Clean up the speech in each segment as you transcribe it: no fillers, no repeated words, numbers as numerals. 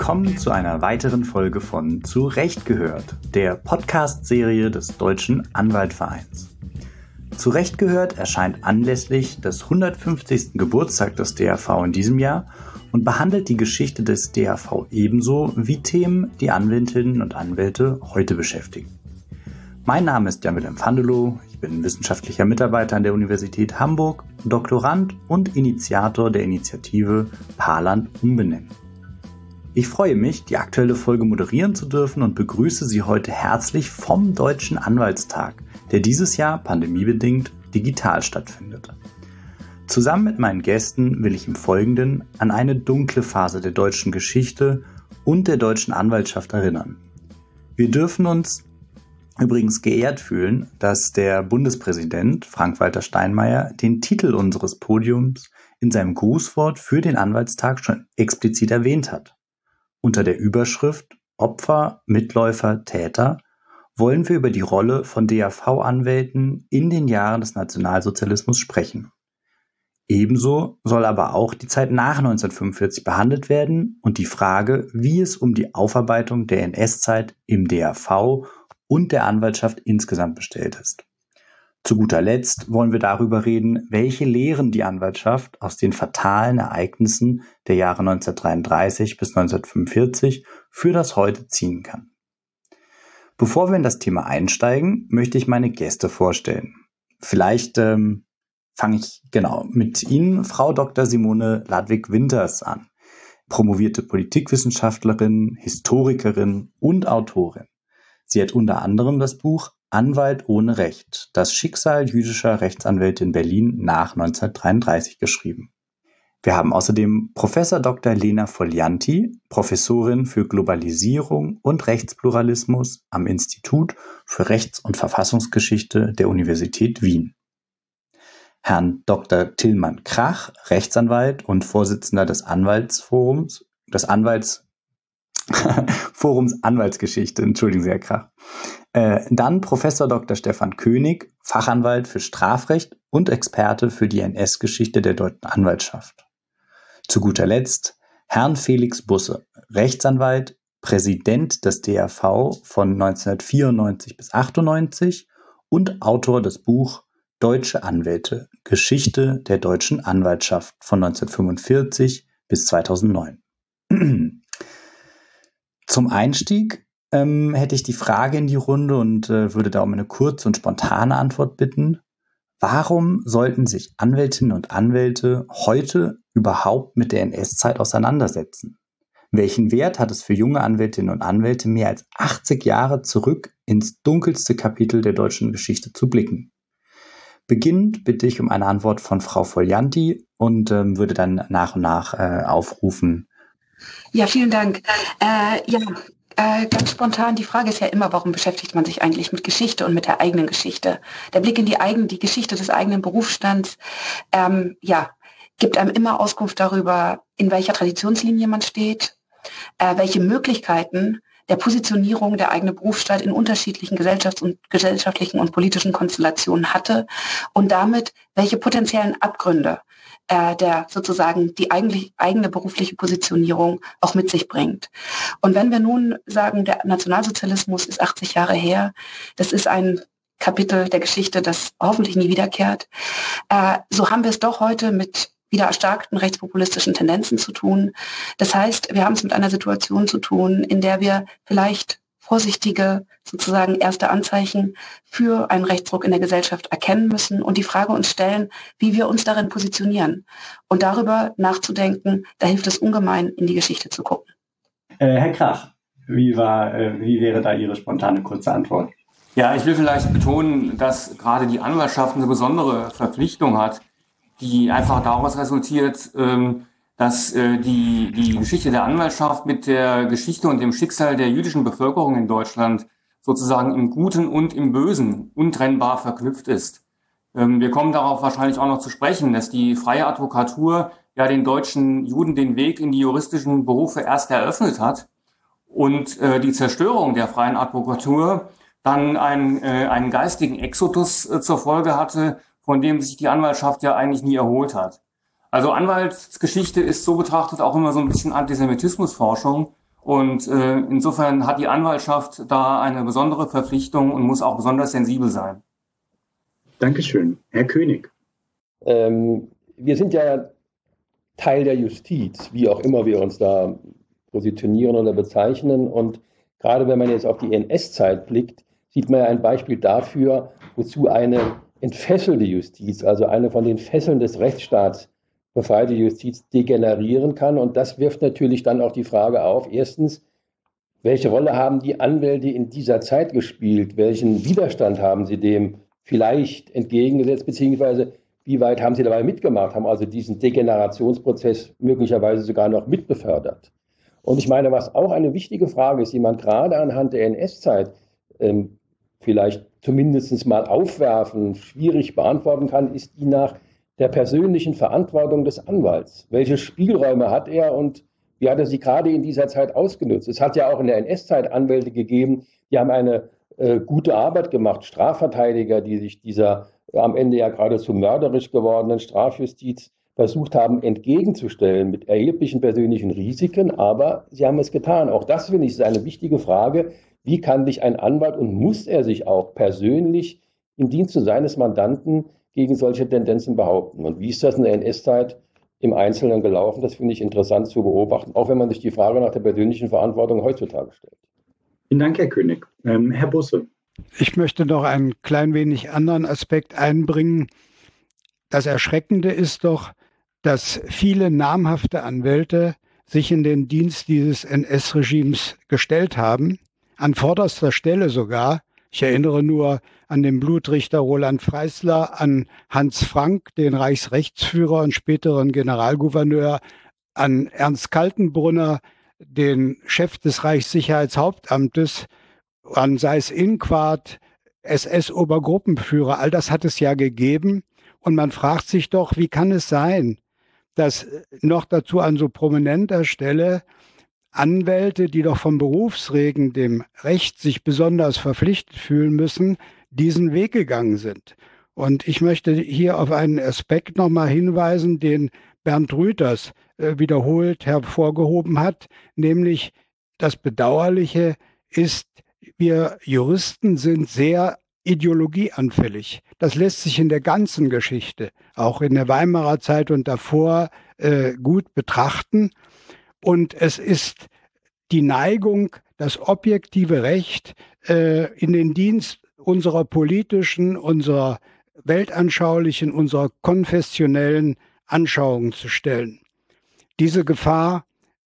willkommen zu einer weiteren Folge von Zu Recht gehört, der Podcast-Serie des Deutschen Anwaltvereins. Zu Recht gehört erscheint anlässlich des 150. Geburtstags des DAV in diesem Jahr und behandelt die Geschichte des DAV ebenso wie Themen, die Anwältinnen und Anwälte heute beschäftigen. Mein Name ist Jan-Willem Vandelow, ich bin wissenschaftlicher Mitarbeiter an der Universität Hamburg, Doktorand und Initiator der Initiative Paarland umbenennen. Ich freue mich, die aktuelle Folge moderieren zu dürfen und begrüße Sie heute herzlich vom Deutschen Anwaltstag, der dieses Jahr pandemiebedingt digital stattfindet. Zusammen mit meinen Gästen will ich im Folgenden an eine dunkle Phase der deutschen Geschichte und der deutschen Anwaltschaft erinnern. Wir dürfen uns übrigens geehrt fühlen, dass der Bundespräsident Frank-Walter Steinmeier den Titel unseres Podiums in seinem Grußwort für den Anwaltstag schon explizit erwähnt hat. Unter der Überschrift Opfer, Mitläufer, Täter wollen wir über die Rolle von DAV-Anwälten in den Jahren des Nationalsozialismus sprechen. Ebenso soll aber auch die Zeit nach 1945 behandelt werden und die Frage, wie es um die Aufarbeitung der NS-Zeit im DAV und der Anwaltschaft insgesamt bestellt ist. Zu guter Letzt wollen wir darüber reden, welche Lehren die Anwaltschaft aus den fatalen Ereignissen der Jahre 1933 bis 1945 für das Heute ziehen kann. Bevor wir in das Thema einsteigen, möchte ich meine Gäste vorstellen. Vielleicht fange ich mit Ihnen, Frau Dr. Simone Ladwig-Winters, an. Promovierte Politikwissenschaftlerin, Historikerin und Autorin. Sie hat unter anderem das Buch Anwalt ohne Recht, das Schicksal jüdischer Rechtsanwälte in Berlin nach 1933 geschrieben. Wir haben außerdem Professor Dr. Lena Folianti, Professorin für Globalisierung und Rechtspluralismus am Institut für Rechts- und Verfassungsgeschichte der Universität Wien. Herrn Dr. Tilman Krach, Rechtsanwalt und Vorsitzender des Anwaltsforums, Forums Anwaltsgeschichte, entschuldigen Sie, Herr Krach. Dann Professor Dr. Stefan König, Fachanwalt für Strafrecht und Experte für die NS-Geschichte der deutschen Anwaltschaft. Zu guter Letzt Herrn Felix Busse, Rechtsanwalt, Präsident des DAV von 1994 bis 1998 und Autor des Buch Deutsche Anwälte, Geschichte der deutschen Anwaltschaft von 1945 bis 2009. Zum Einstieg hätte ich die Frage in die Runde und würde da um eine kurze und spontane Antwort bitten. Warum sollten sich Anwältinnen und Anwälte heute überhaupt mit der NS-Zeit auseinandersetzen? Welchen Wert hat es für junge Anwältinnen und Anwälte, mehr als 80 Jahre zurück ins dunkelste Kapitel der deutschen Geschichte zu blicken? Beginnend bitte ich um eine Antwort von Frau Folianti und würde dann nach und nach aufrufen. Ja, vielen Dank. Ganz spontan, die Frage ist ja immer, warum beschäftigt man sich eigentlich mit Geschichte und mit der eigenen Geschichte? Der Blick in die Geschichte des eigenen Berufsstands, gibt einem immer Auskunft darüber, in welcher Traditionslinie man steht, welche Möglichkeiten der Positionierung der eigene Berufsstand in unterschiedlichen gesellschaftlichen und politischen Konstellationen hatte und damit welche potenziellen Abgründe der sozusagen die eigentlich eigene berufliche Positionierung auch mit sich bringt. Und wenn wir nun sagen, der Nationalsozialismus ist 80 Jahre her, das ist ein Kapitel der Geschichte, das hoffentlich nie wiederkehrt, so haben wir es doch heute mit wieder erstarkten rechtspopulistischen Tendenzen zu tun. Das heißt, wir haben es mit einer Situation zu tun, in der wir vielleicht vorsichtige, sozusagen erste Anzeichen für einen Rechtsruck in der Gesellschaft erkennen müssen und die Frage uns stellen, wie wir uns darin positionieren. Und darüber nachzudenken, da hilft es ungemein, in die Geschichte zu gucken. Herr Krach, wie wäre da Ihre spontane kurze Antwort? Ja, ich will vielleicht betonen, dass gerade die Anwaltschaft eine besondere Verpflichtung hat, die einfach daraus resultiert, dass die Geschichte der Anwaltschaft mit der Geschichte und dem Schicksal der jüdischen Bevölkerung in Deutschland sozusagen im Guten und im Bösen untrennbar verknüpft ist. Wir kommen darauf wahrscheinlich auch noch zu sprechen, dass die freie Advokatur ja den deutschen Juden den Weg in die juristischen Berufe erst eröffnet hat und die Zerstörung der freien Advokatur dann einen geistigen Exodus zur Folge hatte, von dem sich die Anwaltschaft ja eigentlich nie erholt hat. Also Anwaltsgeschichte ist so betrachtet auch immer so ein bisschen Antisemitismusforschung Und insofern hat die Anwaltschaft da eine besondere Verpflichtung und muss auch besonders sensibel sein. Dankeschön. Herr König. Wir sind ja Teil der Justiz, wie auch immer wir uns da positionieren oder bezeichnen. Und gerade wenn man jetzt auf die NS-Zeit blickt, sieht man ja ein Beispiel dafür, wozu eine entfesselte Justiz, also eine von den Fesseln des Rechtsstaats befreite Justiz degenerieren kann. Und das wirft natürlich dann auch die Frage auf, erstens, welche Rolle haben die Anwälte in dieser Zeit gespielt? Welchen Widerstand haben sie dem vielleicht entgegengesetzt, beziehungsweise wie weit haben sie dabei mitgemacht, haben also diesen Degenerationsprozess möglicherweise sogar noch mitbefördert? Und ich meine, was auch eine wichtige Frage ist, die man gerade anhand der NS-Zeit vielleicht zumindest mal aufwerfen, schwierig beantworten kann, ist die nach der persönlichen Verantwortung des Anwalts. Welche Spielräume hat er und wie hat er sie gerade in dieser Zeit ausgenutzt? Es hat ja auch in der NS-Zeit Anwälte gegeben, die haben eine gute Arbeit gemacht, Strafverteidiger, die sich dieser am Ende ja geradezu mörderisch gewordenen Strafjustiz versucht haben entgegenzustellen mit erheblichen persönlichen Risiken, aber sie haben es getan. Auch das, finde ich, ist eine wichtige Frage. Wie kann sich ein Anwalt und muss er sich auch persönlich im Dienste seines Mandanten gegen solche Tendenzen behaupten? Und wie ist das in der NS-Zeit im Einzelnen gelaufen? Das finde ich interessant zu beobachten, auch wenn man sich die Frage nach der persönlichen Verantwortung heutzutage stellt. Vielen Dank, Herr König. Herr Busse. Ich möchte noch einen klein wenig anderen Aspekt einbringen. Das Erschreckende ist doch, dass viele namhafte Anwälte sich in den Dienst dieses NS-Regimes gestellt haben, an vorderster Stelle sogar. Ich erinnere nur an den Blutrichter Roland Freisler, an Hans Frank, den Reichsrechtsführer und späteren Generalgouverneur, an Ernst Kaltenbrunner, den Chef des Reichssicherheitshauptamtes, an Seyß-Inquart, SS-Obergruppenführer. All das hat es ja gegeben. Und man fragt sich doch, wie kann es sein, dass noch dazu an so prominenter Stelle Anwälte, die doch vom Berufswegen dem Recht sich besonders verpflichtet fühlen müssen, diesen Weg gegangen sind. Und ich möchte hier auf einen Aspekt nochmal hinweisen, den Bernd Rüthers wiederholt hervorgehoben hat, nämlich das Bedauerliche ist, wir Juristen sind sehr ideologieanfällig. Das lässt sich in der ganzen Geschichte, auch in der Weimarer Zeit und davor, gut betrachten. Und es ist die Neigung, das objektive Recht in den Dienst unserer politischen, unserer weltanschaulichen, unserer konfessionellen Anschauungen zu stellen. Dieser Gefahr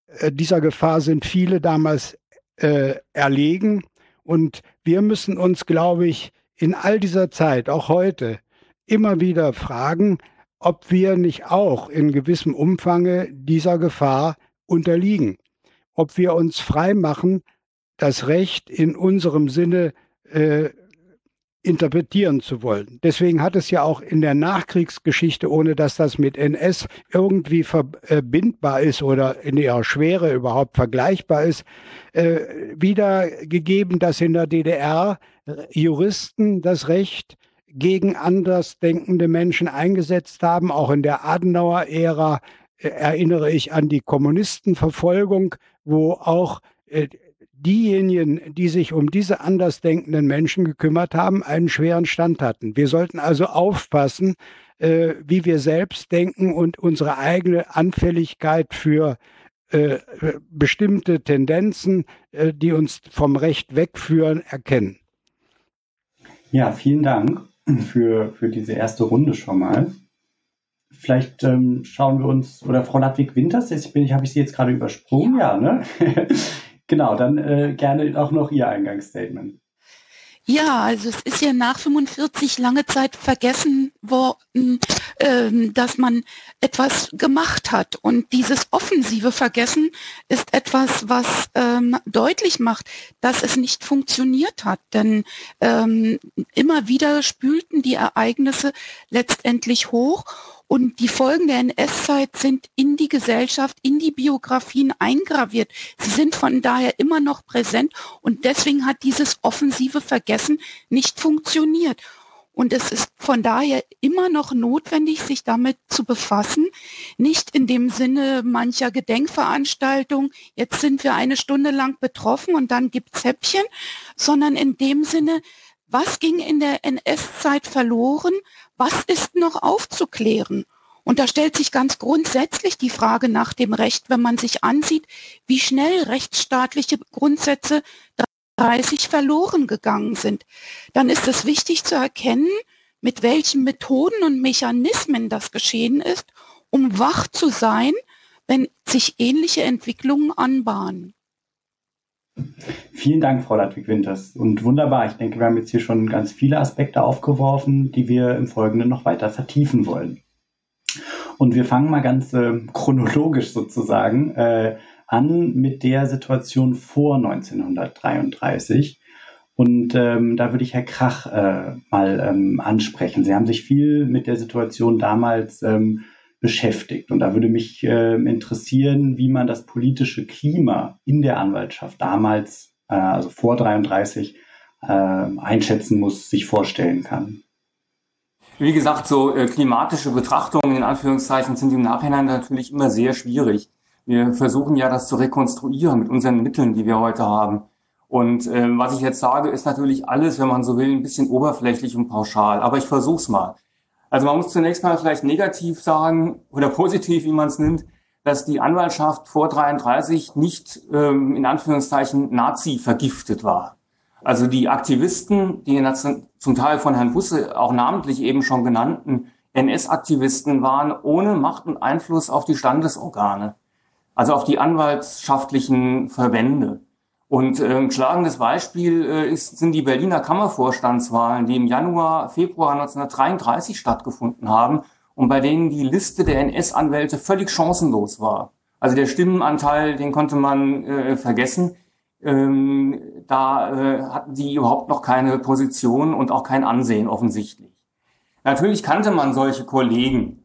sind viele damals erlegen. Und wir müssen uns, glaube ich, in all dieser Zeit, auch heute, immer wieder fragen, ob wir nicht auch in gewissem Umfange dieser Gefahr unterliegen. Ob wir uns frei machen, das Recht in unserem Sinne interpretieren zu wollen. Deswegen hat es ja auch in der Nachkriegsgeschichte, ohne dass das mit NS irgendwie verbindbar ist oder in ihrer Schwere überhaupt vergleichbar ist, wieder gegeben, dass in der DDR Juristen das Recht gegen andersdenkende Menschen eingesetzt haben. Auch in der Adenauer-Ära erinnere ich an die Kommunistenverfolgung, wo auch diejenigen, die sich um diese andersdenkenden Menschen gekümmert haben, einen schweren Stand hatten. Wir sollten also aufpassen, wie wir selbst denken und unsere eigene Anfälligkeit für bestimmte Tendenzen, die uns vom Recht wegführen, erkennen. Ja, vielen Dank für diese erste Runde schon mal. Vielleicht schauen wir uns, oder Frau Ladwig-Winters, habe ich Sie jetzt gerade übersprungen? Ja, ne? Genau, dann gerne auch noch Ihr Eingangsstatement. Ja, also es ist ja nach 45 lange Zeit vergessen worden, dass man etwas gemacht hat. Und dieses offensive Vergessen ist etwas, was deutlich macht, dass es nicht funktioniert hat. Denn immer wieder spülten die Ereignisse letztendlich hoch. Und die Folgen der NS-Zeit sind in die Gesellschaft, in die Biografien eingraviert. Sie sind von daher immer noch präsent und deswegen hat dieses offensive Vergessen nicht funktioniert. Und es ist von daher immer noch notwendig, sich damit zu befassen. Nicht in dem Sinne mancher Gedenkveranstaltung, jetzt sind wir eine Stunde lang betroffen und dann gibt's Häppchen, sondern in dem Sinne, was ging in der NS-Zeit verloren, was ist noch aufzuklären? Und da stellt sich ganz grundsätzlich die Frage nach dem Recht, wenn man sich ansieht, wie schnell rechtsstaatliche Grundsätze 30 verloren gegangen sind. Dann ist es wichtig zu erkennen, mit welchen Methoden und Mechanismen das geschehen ist, um wach zu sein, wenn sich ähnliche Entwicklungen anbahnen. Vielen Dank, Frau Ladwig-Winters. Und wunderbar. Ich denke, wir haben jetzt hier schon ganz viele Aspekte aufgeworfen, die wir im Folgenden noch weiter vertiefen wollen. Und wir fangen mal ganz chronologisch sozusagen an mit der Situation vor 1933. Und da würde ich Herr Krach mal ansprechen. Sie haben sich viel mit der Situation damals beschäftigt. Und da würde mich interessieren, wie man das politische Klima in der Anwaltschaft damals, also vor 1933, einschätzen muss, sich vorstellen kann. Wie gesagt, so klimatische Betrachtungen in Anführungszeichen sind im Nachhinein natürlich immer sehr schwierig. Wir versuchen ja, das zu rekonstruieren mit unseren Mitteln, die wir heute haben. Und was ich jetzt sage, ist natürlich alles, wenn man so will, ein bisschen oberflächlich und pauschal. Aber ich versuch's mal. Also man muss zunächst mal vielleicht negativ sagen oder positiv, wie man es nimmt, dass die Anwaltschaft vor 1933 nicht in Anführungszeichen Nazi vergiftet war. Also die Aktivisten, die zum Teil von Herrn Busse auch namentlich eben schon genannten NS-Aktivisten, waren ohne Macht und Einfluss auf die Standesorgane, also auf die anwaltschaftlichen Verbände. Und ein schlagendes Beispiel sind die Berliner Kammervorstandswahlen, die im Januar, Februar 1933 stattgefunden haben und bei denen die Liste der NS-Anwälte völlig chancenlos war. Also der Stimmenanteil, den konnte man vergessen. Da hatten die überhaupt noch keine Position und auch kein Ansehen offensichtlich. Natürlich kannte man solche Kollegen.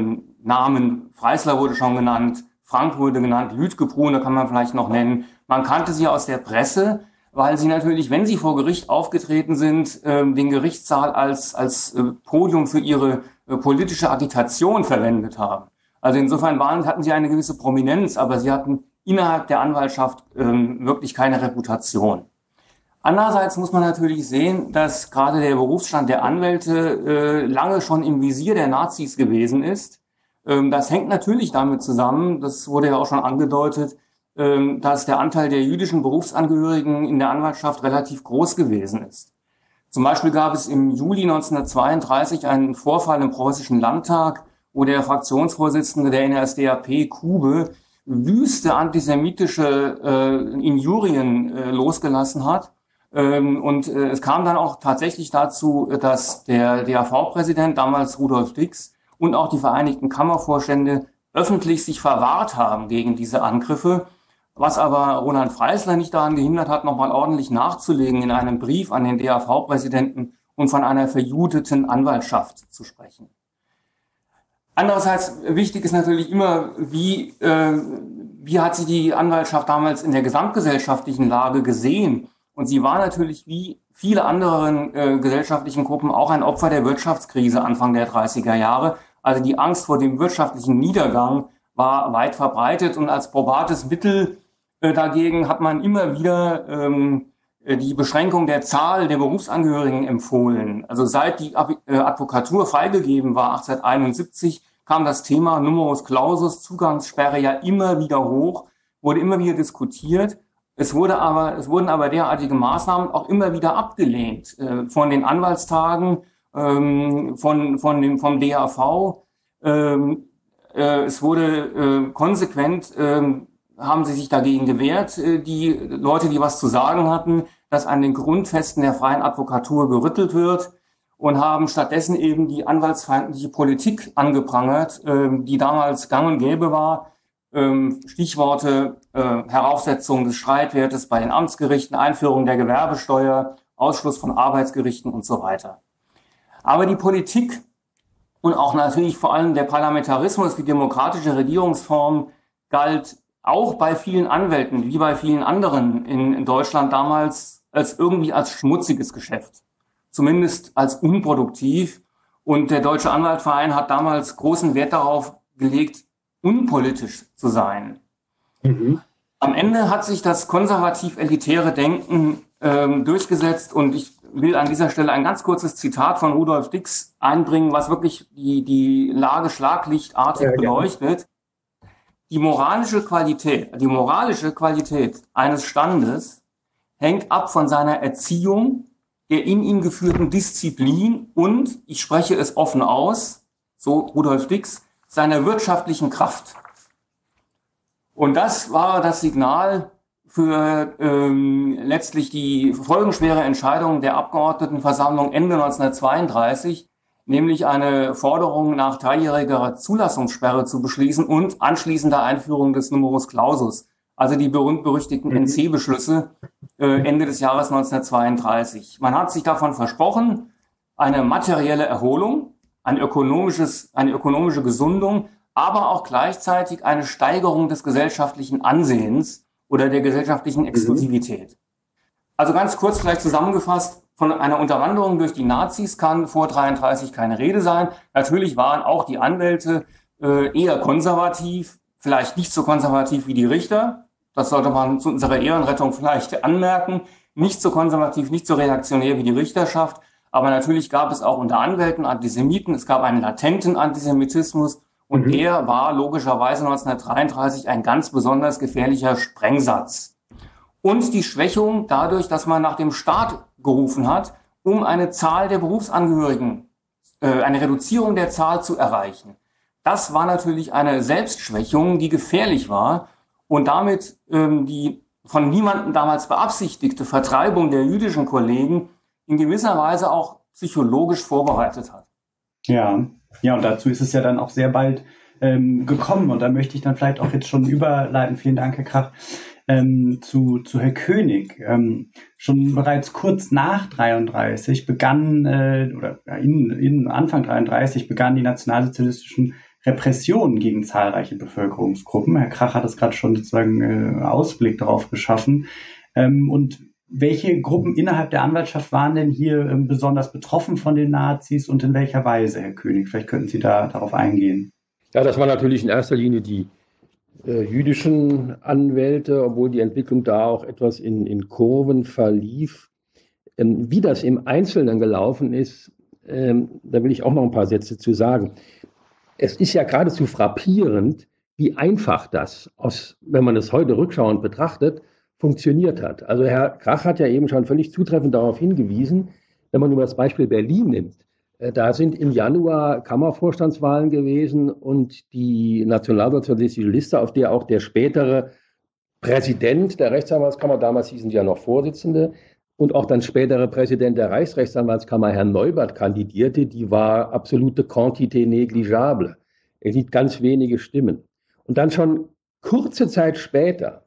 Namen Freisler wurde schon genannt, Frank wurde genannt, Lütgebrune kann man vielleicht noch nennen. Man kannte sie aus der Presse, weil sie natürlich, wenn sie vor Gericht aufgetreten sind, den Gerichtssaal als Podium für ihre politische Agitation verwendet haben. Also insofern hatten sie eine gewisse Prominenz, aber sie hatten innerhalb der Anwaltschaft wirklich keine Reputation. Andererseits muss man natürlich sehen, dass gerade der Berufsstand der Anwälte lange schon im Visier der Nazis gewesen ist. Das hängt natürlich damit zusammen, das wurde ja auch schon angedeutet, dass der Anteil der jüdischen Berufsangehörigen in der Anwaltschaft relativ groß gewesen ist. Zum Beispiel gab es im Juli 1932 einen Vorfall im Preußischen Landtag, wo der Fraktionsvorsitzende der NSDAP, Kube, wüste antisemitische Injurien losgelassen hat. Und es kam dann auch tatsächlich dazu, dass der DAV-Präsident, damals Rudolf Dix, und auch die Vereinigten Kammervorstände öffentlich sich verwahrt haben gegen diese Angriffe, was aber Roland Freisler nicht daran gehindert hat, nochmal ordentlich nachzulegen in einem Brief an den DAV-Präsidenten und von einer verjudeten Anwaltschaft zu sprechen. Andererseits wichtig ist natürlich immer, wie hat sich die Anwaltschaft damals in der gesamtgesellschaftlichen Lage gesehen? Und sie war natürlich wie viele andere gesellschaftlichen Gruppen auch ein Opfer der Wirtschaftskrise Anfang der 30er Jahre. Also die Angst vor dem wirtschaftlichen Niedergang war weit verbreitet und als probates Mittel dagegen hat man immer wieder die Beschränkung der Zahl der Berufsangehörigen empfohlen. Also seit die Advokatur freigegeben war 1871, kam das Thema Numerus Clausus, Zugangssperre, ja immer wieder hoch, wurde immer wieder diskutiert. Es wurden aber derartige Maßnahmen auch immer wieder abgelehnt von den Anwaltstagen, vom DAV. Es wurde konsequent, haben sie sich dagegen gewehrt, die Leute, die was zu sagen hatten, dass an den Grundfesten der freien Advokatur gerüttelt wird, und haben stattdessen eben die anwaltsfeindliche Politik angeprangert, die damals gang und gäbe war. Stichworte Heraufsetzung des Streitwertes bei den Amtsgerichten, Einführung der Gewerbesteuer, Ausschluss von Arbeitsgerichten und so weiter. Aber die Politik und auch natürlich vor allem der Parlamentarismus, die demokratische Regierungsform, galt auch bei vielen Anwälten, wie bei vielen anderen in Deutschland damals, als schmutziges Geschäft. zumindest als unproduktiv. Und der Deutsche Anwaltverein hat damals großen Wert darauf gelegt, unpolitisch zu sein. Mhm. Am Ende hat sich das konservativ-elitäre Denken durchgesetzt, und ich will an dieser Stelle ein ganz kurzes Zitat von Rudolf Dix einbringen, was wirklich die Lage schlaglichtartig beleuchtet. Die moralische Qualität eines Standes hängt ab von seiner Erziehung, der in ihm geführten Disziplin und, ich spreche es offen aus, so Rudolf Dix, seiner wirtschaftlichen Kraft. Und das war das Signal für letztlich die folgenschwere Entscheidung der Abgeordnetenversammlung Ende 1932, nämlich eine Forderung nach 3-jähriger Zulassungssperre zu beschließen und anschließender Einführung des Numerus Clausus, also die berühmt-berüchtigten NC-Beschlüsse Ende des Jahres 1932. Man hat sich davon versprochen, eine materielle Erholung, eine ökonomische Gesundung, aber auch gleichzeitig eine Steigerung des gesellschaftlichen Ansehens oder der gesellschaftlichen Exklusivität. Also ganz kurz vielleicht zusammengefasst, von einer Unterwanderung durch die Nazis kann vor 1933 keine Rede sein. Natürlich waren auch die Anwälte eher konservativ, vielleicht nicht so konservativ wie die Richter. Das sollte man zu unserer Ehrenrettung vielleicht anmerken. Nicht so konservativ, nicht so reaktionär wie die Richterschaft. Aber natürlich gab es auch unter Anwälten Antisemiten. Es gab einen latenten Antisemitismus. Und der war logischerweise 1933 ein ganz besonders gefährlicher Sprengsatz. Und die Schwächung dadurch, dass man nach dem Staat gerufen hat, um eine Zahl der Berufsangehörigen, eine Reduzierung der Zahl zu erreichen. Das war natürlich eine Selbstschwächung, die gefährlich war und damit die von niemandem damals beabsichtigte Vertreibung der jüdischen Kollegen in gewisser Weise auch psychologisch vorbereitet hat. Ja, und dazu ist es ja dann auch sehr bald gekommen. Und da möchte ich dann vielleicht auch jetzt schon überleiten, vielen Dank, Herr Krach, zu Herr König. Schon bereits kurz nach 33 begann, in Anfang 33 begannen die nationalsozialistischen Repressionen gegen zahlreiche Bevölkerungsgruppen. Herr Krach hat es gerade schon sozusagen Ausblick darauf geschaffen. Und welche Gruppen innerhalb der Anwaltschaft waren denn hier besonders betroffen von den Nazis und in welcher Weise, Herr König? Vielleicht könnten Sie darauf eingehen. Ja, das waren natürlich in erster Linie die jüdischen Anwälte, obwohl die Entwicklung da auch etwas in Kurven verlief. Wie das im Einzelnen gelaufen ist, da will ich auch noch ein paar Sätze zu sagen. Es ist ja geradezu frappierend, wie einfach das, wenn man es heute rückschauend betrachtet, funktioniert hat. Also Herr Krach hat ja eben schon völlig zutreffend darauf hingewiesen, wenn man nur das Beispiel Berlin nimmt. Da sind im Januar Kammervorstandswahlen gewesen und die nationalsozialistische Liste, auf der auch der spätere Präsident der Rechtsanwaltskammer, damals hießen sie ja noch Vorsitzende, und auch dann spätere Präsident der Reichsrechtsanwaltskammer, Herr Neubert, kandidierte, die war absolute Quantité négligeable. Er sieht ganz wenige Stimmen. Und dann schon kurze Zeit später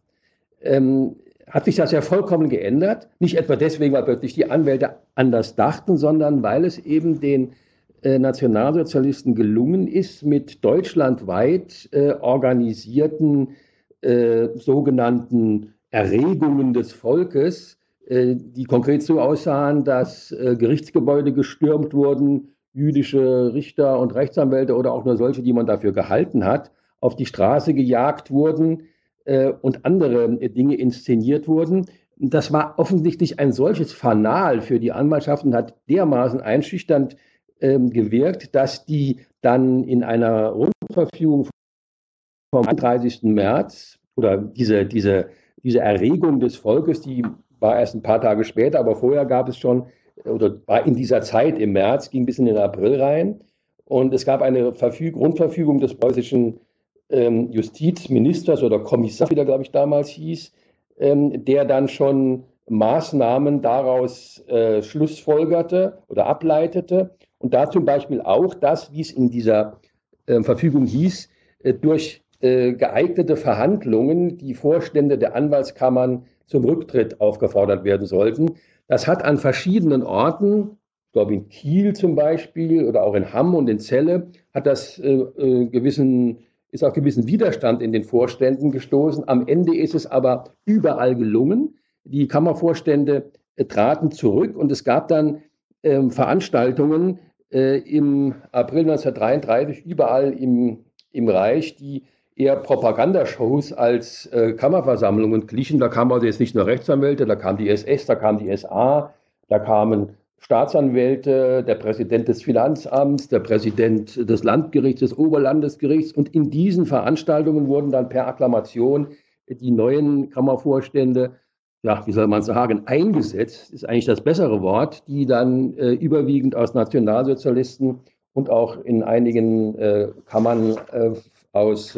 hat sich das ja vollkommen geändert. Nicht etwa deswegen, weil plötzlich die Anwälte anders dachten, sondern weil es eben den Nationalsozialisten gelungen ist, mit deutschlandweit organisierten sogenannten Erregungen des Volkes, die konkret so aussahen, dass Gerichtsgebäude gestürmt wurden, jüdische Richter und Rechtsanwälte oder auch nur solche, die man dafür gehalten hat, auf die Straße gejagt wurden, und andere Dinge inszeniert wurden. Das war offensichtlich ein solches Fanal für die Anwaltschaft und hat dermaßen einschüchternd gewirkt, dass die dann in einer Rundverfügung vom 31. März oder diese Erregung des Volkes, die war erst ein paar Tage später, aber vorher gab es schon, oder war in dieser Zeit im März, ging bis in den April rein. Und es gab eine Grundverfügung des preußischen Justizministers oder Kommissars, wie der, glaube ich, damals hieß, der dann schon Maßnahmen daraus schlussfolgerte oder ableitete. Und da zum Beispiel auch das, wie es in dieser Verfügung hieß, durch geeignete Verhandlungen die Vorstände der Anwaltskammern zum Rücktritt aufgefordert werden sollten. Das hat an verschiedenen Orten, ich glaube in Kiel zum Beispiel oder auch in Hamm und in Celle, hat das ist auf gewissen Widerstand in den Vorständen gestoßen. Am Ende ist es aber überall gelungen. Die Kammervorstände traten zurück und es gab dann Veranstaltungen im April 1933 überall im Reich, die eher Propagandashows als Kammerversammlungen glichen. Da kamen also jetzt nicht nur Rechtsanwälte, da kam die SS, da kam die SA, da kamen Staatsanwälte, der Präsident des Finanzamts, der Präsident des Landgerichts, des Oberlandesgerichts. Und in diesen Veranstaltungen wurden dann per Akklamation die neuen Kammervorstände, ja, wie soll man sagen, eingesetzt, ist eigentlich das bessere Wort, die dann überwiegend aus Nationalsozialisten und auch in einigen Kammern aus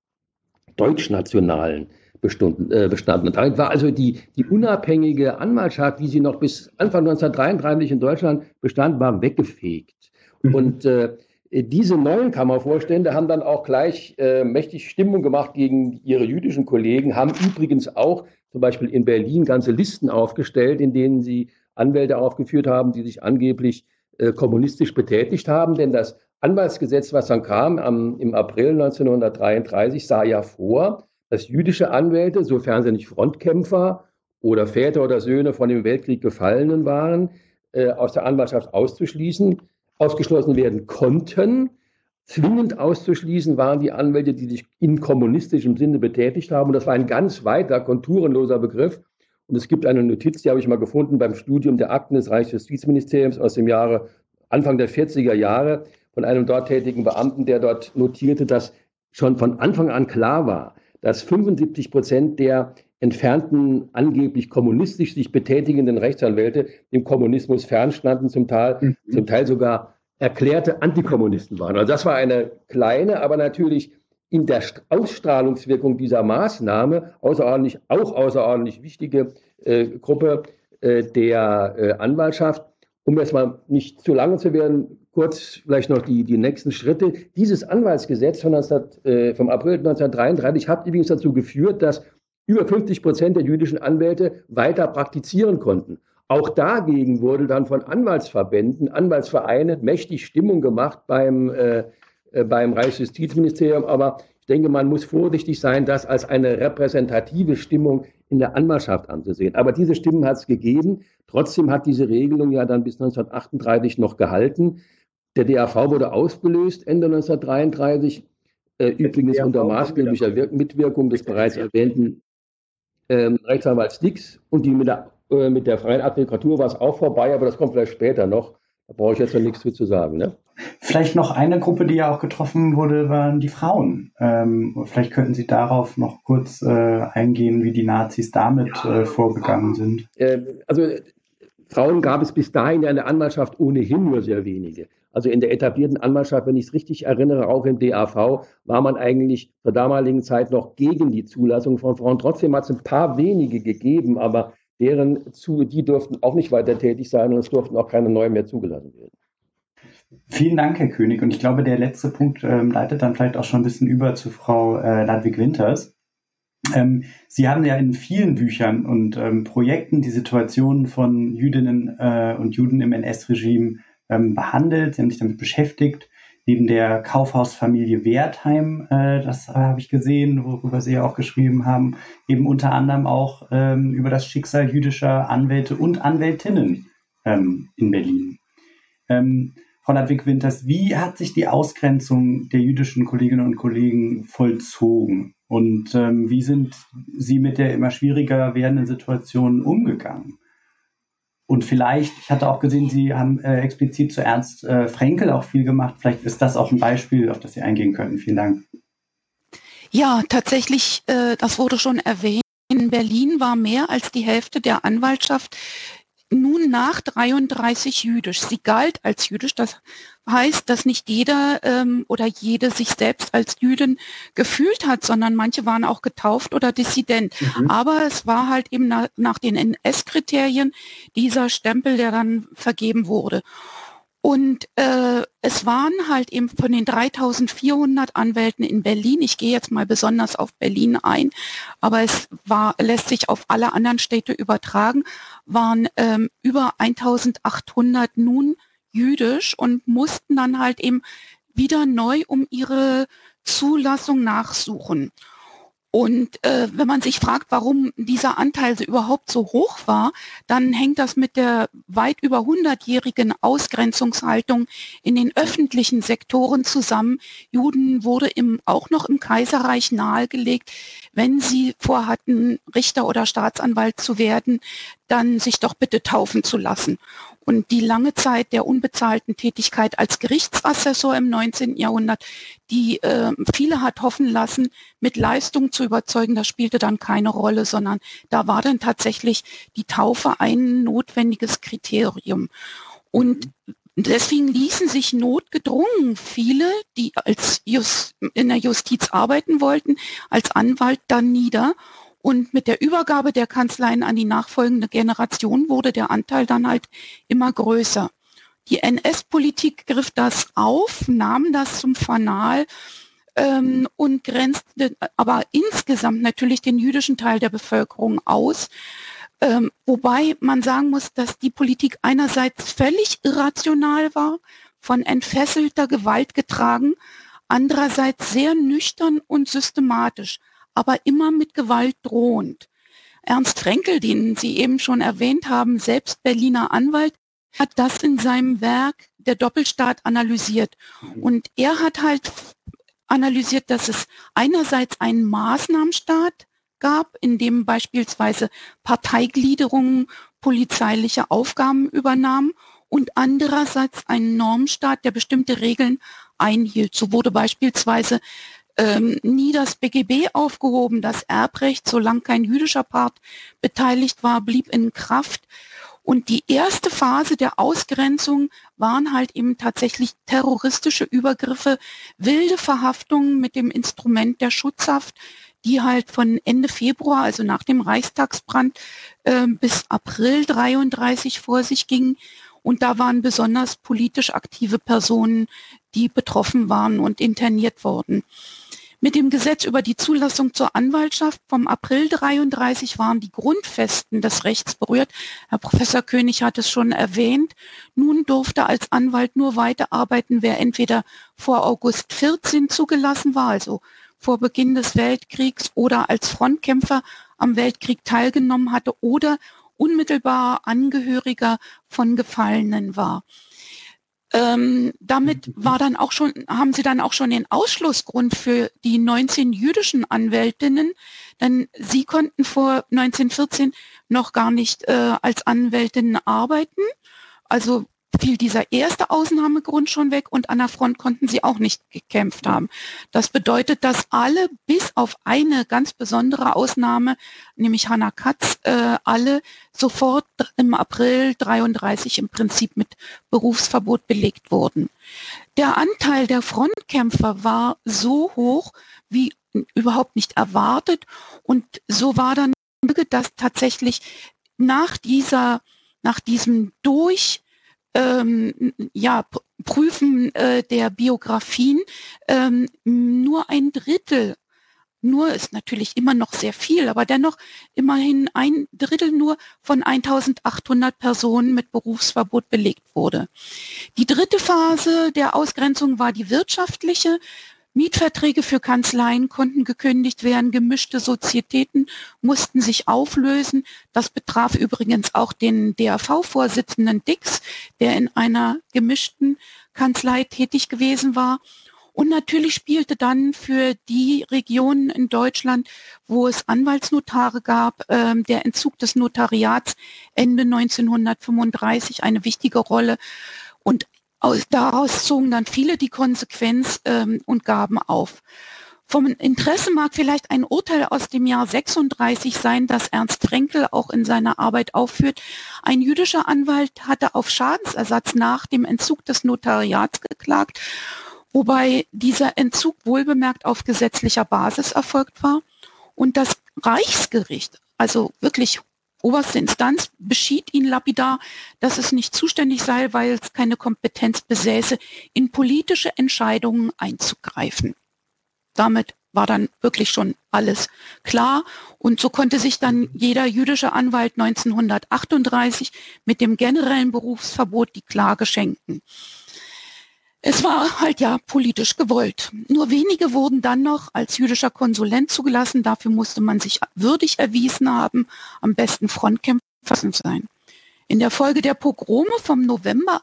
Deutschnationalen bestanden. Und damit war also die unabhängige Anwaltschaft, wie sie noch bis Anfang 1933 in Deutschland bestand, war weggefegt. Und diese neuen Kammervorstände haben dann auch gleich mächtig Stimmung gemacht gegen ihre jüdischen Kollegen, haben übrigens auch zum Beispiel in Berlin ganze Listen aufgestellt, in denen sie Anwälte aufgeführt haben, die sich angeblich kommunistisch betätigt haben. Denn das Anwaltsgesetz, was dann kam im April 1933, sah ja vor, dass jüdische Anwälte, sofern sie nicht Frontkämpfer oder Väter oder Söhne von dem Weltkrieg Gefallenen waren, aus der Anwaltschaft ausgeschlossen werden konnten. Zwingend auszuschließen waren die Anwälte, die sich in kommunistischem Sinne betätigt haben. Und das war ein ganz weiter, konturenloser Begriff. Und es gibt eine Notiz, die habe ich mal gefunden beim Studium der Akten des Reichsjustizministeriums aus dem Jahre Anfang der 40er Jahre von einem dort tätigen Beamten, der dort notierte, dass schon von Anfang an klar war, dass 75% der entfernten, angeblich kommunistisch sich betätigenden Rechtsanwälte dem Kommunismus fernstanden, zum Teil sogar erklärte Antikommunisten waren. Also das war eine kleine, aber natürlich in der Ausstrahlungswirkung dieser Maßnahme außerordentlich wichtige Gruppe der Anwaltschaft. Um jetzt mal nicht zu lange zu werden, kurz vielleicht noch die nächsten Schritte. Dieses Anwaltsgesetz vom April 1933 hat übrigens dazu geführt, dass über 50% der jüdischen Anwälte weiter praktizieren konnten. Auch dagegen wurde dann von Anwaltsverbänden, Anwaltsvereinen mächtig Stimmung gemacht beim Reichsjustizministerium. Aber ich denke, man muss vorsichtig sein, das als eine repräsentative Stimmung in der Anwaltschaft anzusehen. Aber diese Stimmen hat es gegeben. Trotzdem hat diese Regelung ja dann bis 1938 noch gehalten. Der DAV wurde ausgelöst Ende 1933, übrigens unter maßgeblicher Mitwirkung des bereits erwähnten Rechtsanwalts Dix. Und mit der freien Advokatur war es auch vorbei, aber das kommt vielleicht später noch. Da brauche ich jetzt noch nichts zu sagen. Ne? Vielleicht noch eine Gruppe, die ja auch getroffen wurde, waren die Frauen. Vielleicht könnten Sie darauf noch kurz eingehen, wie die Nazis damit vorgegangen sind. Also Frauen gab es bis dahin in der Anwaltschaft ohnehin nur sehr wenige. Also in der etablierten Anwaltschaft, wenn ich es richtig erinnere, auch im DAV, war man eigentlich zur damaligen Zeit noch gegen die Zulassung von Frauen. Trotzdem hat es ein paar wenige gegeben, aber die durften auch nicht weiter tätig sein und es durften auch keine neuen mehr zugelassen werden. Vielen Dank, Herr König. Und ich glaube, der letzte Punkt leitet dann vielleicht auch schon ein bisschen über zu Frau Ladwig-Winters. Sie haben ja in vielen Büchern und Projekten die Situation von Jüdinnen und Juden im NS-Regime behandelt. Sie haben sich damit beschäftigt. Neben der Kaufhausfamilie Wertheim, das habe ich gesehen, worüber Sie ja auch geschrieben haben, eben unter anderem auch über das Schicksal jüdischer Anwälte und Anwältinnen in Berlin. Frau Ladwig-Winters, wie hat sich die Ausgrenzung der jüdischen Kolleginnen und Kollegen vollzogen? Und wie sind Sie mit der immer schwieriger werdenden Situation umgegangen? Und vielleicht, ich hatte auch gesehen, Sie haben explizit zu Ernst Fraenkel auch viel gemacht. Vielleicht ist das auch ein Beispiel, auf das Sie eingehen könnten. Vielen Dank. Ja, tatsächlich, das wurde schon erwähnt. In Berlin war mehr als die Hälfte der Anwaltschaft nun nach 33 jüdisch. Sie galt als jüdisch. Das heißt, dass nicht jeder oder jede sich selbst als Jüdin gefühlt hat, sondern manche waren auch getauft oder dissident. Aber es war halt eben nach den NS-Kriterien dieser Stempel, der dann vergeben wurde. Und es waren halt eben von den 3.400 Anwälten in Berlin, ich gehe jetzt mal besonders auf Berlin ein, aber lässt sich auf alle anderen Städte übertragen, waren über 1.800 nun jüdisch und mussten dann halt eben wieder neu um ihre Zulassung nachsuchen. Und wenn man sich fragt, warum dieser Anteil so überhaupt so hoch war, dann hängt das mit der weit über 100-jährigen Ausgrenzungshaltung in den öffentlichen Sektoren zusammen. Juden wurde auch noch im Kaiserreich nahegelegt, wenn sie vorhatten, Richter oder Staatsanwalt zu werden, dann sich doch bitte taufen zu lassen. Und die lange Zeit der unbezahlten Tätigkeit als Gerichtsassessor im 19. Jahrhundert, die viele hat hoffen lassen, mit Leistung zu überzeugen, das spielte dann keine Rolle, sondern da war dann tatsächlich die Taufe ein notwendiges Kriterium. Und deswegen ließen sich notgedrungen viele, die in der Justiz arbeiten wollten, als Anwalt dann nieder. Und mit der Übergabe der Kanzleien an die nachfolgende Generation wurde der Anteil dann halt immer größer. Die NS-Politik griff das auf, nahm das zum Fanal und grenzte aber insgesamt natürlich den jüdischen Teil der Bevölkerung aus. Wobei man sagen muss, dass die Politik einerseits völlig irrational war, von entfesselter Gewalt getragen, andererseits sehr nüchtern und systematisch, aber immer mit Gewalt drohend. Ernst Fraenkel, den Sie eben schon erwähnt haben, selbst Berliner Anwalt, hat das in seinem Werk Der Doppelstaat analysiert. Und er hat halt analysiert, dass es einerseits einen Maßnahmenstaat gab, in dem beispielsweise Parteigliederungen polizeiliche Aufgaben übernahmen und andererseits einen Normstaat, der bestimmte Regeln einhielt. So wurde beispielsweise nie das BGB aufgehoben. Das Erbrecht, solange kein jüdischer Part beteiligt war, blieb in Kraft. Und die erste Phase der Ausgrenzung waren halt eben tatsächlich terroristische Übergriffe, wilde Verhaftungen mit dem Instrument der Schutzhaft, die halt von Ende Februar, also nach dem Reichstagsbrand, bis April 1933 vor sich gingen. Und da waren besonders politisch aktive Personen, die betroffen waren und interniert wurden. Mit dem Gesetz über die Zulassung zur Anwaltschaft vom April 1933 waren die Grundfesten des Rechts berührt. Herr Professor König hat es schon erwähnt. Nun durfte als Anwalt nur weiterarbeiten, wer entweder vor August 14 zugelassen war, also vor Beginn des Weltkriegs, oder als Frontkämpfer am Weltkrieg teilgenommen hatte oder unmittelbar Angehöriger von Gefallenen war. Damit haben sie dann auch schon den Ausschlussgrund für die 19 jüdischen Anwältinnen, denn sie konnten vor 1914 noch gar nicht als Anwältinnen arbeiten. Also fiel dieser erste Ausnahmegrund schon weg und an der Front konnten sie auch nicht gekämpft haben. Das bedeutet, dass alle, bis auf eine ganz besondere Ausnahme, nämlich Hannah Katz, alle sofort im April 1933 im Prinzip mit Berufsverbot belegt wurden. Der Anteil der Frontkämpfer war so hoch wie überhaupt nicht erwartet und so war dann, dass tatsächlich nach diesem Prüfen der Biografien nur ein Drittel, nur ist natürlich immer noch sehr viel, aber dennoch immerhin ein Drittel nur von 1800 Personen mit Berufsverbot belegt wurde. Die dritte Phase der Ausgrenzung war die wirtschaftliche. Mietverträge für Kanzleien konnten gekündigt werden, gemischte Sozietäten mussten sich auflösen. Das betraf übrigens auch den DAV-Vorsitzenden Dix, der in einer gemischten Kanzlei tätig gewesen war. Und natürlich spielte dann für die Regionen in Deutschland, wo es Anwaltsnotare gab, der Entzug des Notariats Ende 1935 eine wichtige Rolle. Und daraus zogen dann viele die Konsequenz und gaben auf. Vom Interesse mag vielleicht ein Urteil aus dem Jahr 36 sein, das Ernst Fraenkel auch in seiner Arbeit aufführt. Ein jüdischer Anwalt hatte auf Schadensersatz nach dem Entzug des Notariats geklagt, wobei dieser Entzug wohlbemerkt auf gesetzlicher Basis erfolgt war. Und das Reichsgericht, also wirklich oberste Instanz, beschied ihn lapidar, dass es nicht zuständig sei, weil es keine Kompetenz besäße, in politische Entscheidungen einzugreifen. Damit war dann wirklich schon alles klar. Und so konnte sich dann jeder jüdische Anwalt 1938 mit dem generellen Berufsverbot die Klage schenken. Es war halt ja politisch gewollt. Nur wenige wurden dann noch als jüdischer Konsulent zugelassen. Dafür musste man sich würdig erwiesen haben, am besten Frontkämpfer sein. In der Folge der Pogrome vom November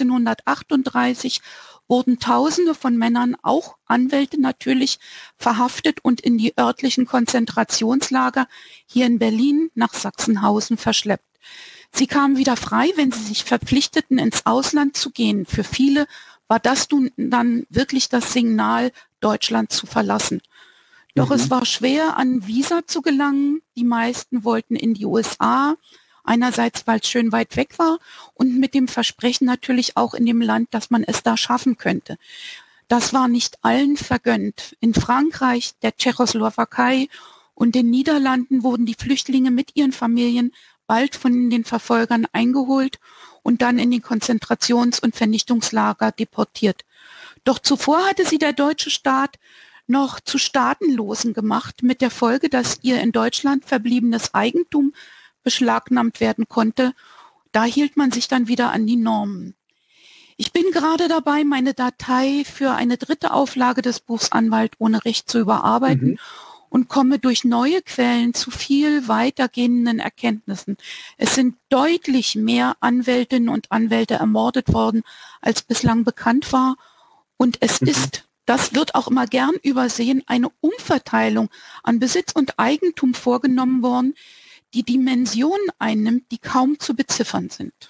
1938 wurden Tausende von Männern, auch Anwälte natürlich, verhaftet und in die örtlichen Konzentrationslager hier in Berlin nach Sachsenhausen verschleppt. Sie kamen wieder frei, wenn sie sich verpflichteten, ins Ausland zu gehen. Für viele war das dann wirklich das Signal, Deutschland zu verlassen. Doch es war schwer, an Visa zu gelangen. Die meisten wollten in die USA, einerseits, weil es schön weit weg war und mit dem Versprechen natürlich auch in dem Land, dass man es da schaffen könnte. Das war nicht allen vergönnt. In Frankreich, der Tschechoslowakei und den Niederlanden wurden die Flüchtlinge mit ihren Familien bald von den Verfolgern eingeholt und dann in die Konzentrations- und Vernichtungslager deportiert. Doch zuvor hatte sie der deutsche Staat noch zu Staatenlosen gemacht, mit der Folge, dass ihr in Deutschland verbliebenes Eigentum beschlagnahmt werden konnte. Da hielt man sich dann wieder an die Normen. Ich bin gerade dabei, meine Datei für eine 3. Auflage des Buchs Anwalt ohne Recht zu überarbeiten und komme durch neue Quellen zu viel weitergehenden Erkenntnissen. Es sind deutlich mehr Anwältinnen und Anwälte ermordet worden, als bislang bekannt war. Und es ist, das wird auch immer gern übersehen, eine Umverteilung an Besitz und Eigentum vorgenommen worden, die Dimensionen einnimmt, die kaum zu beziffern sind.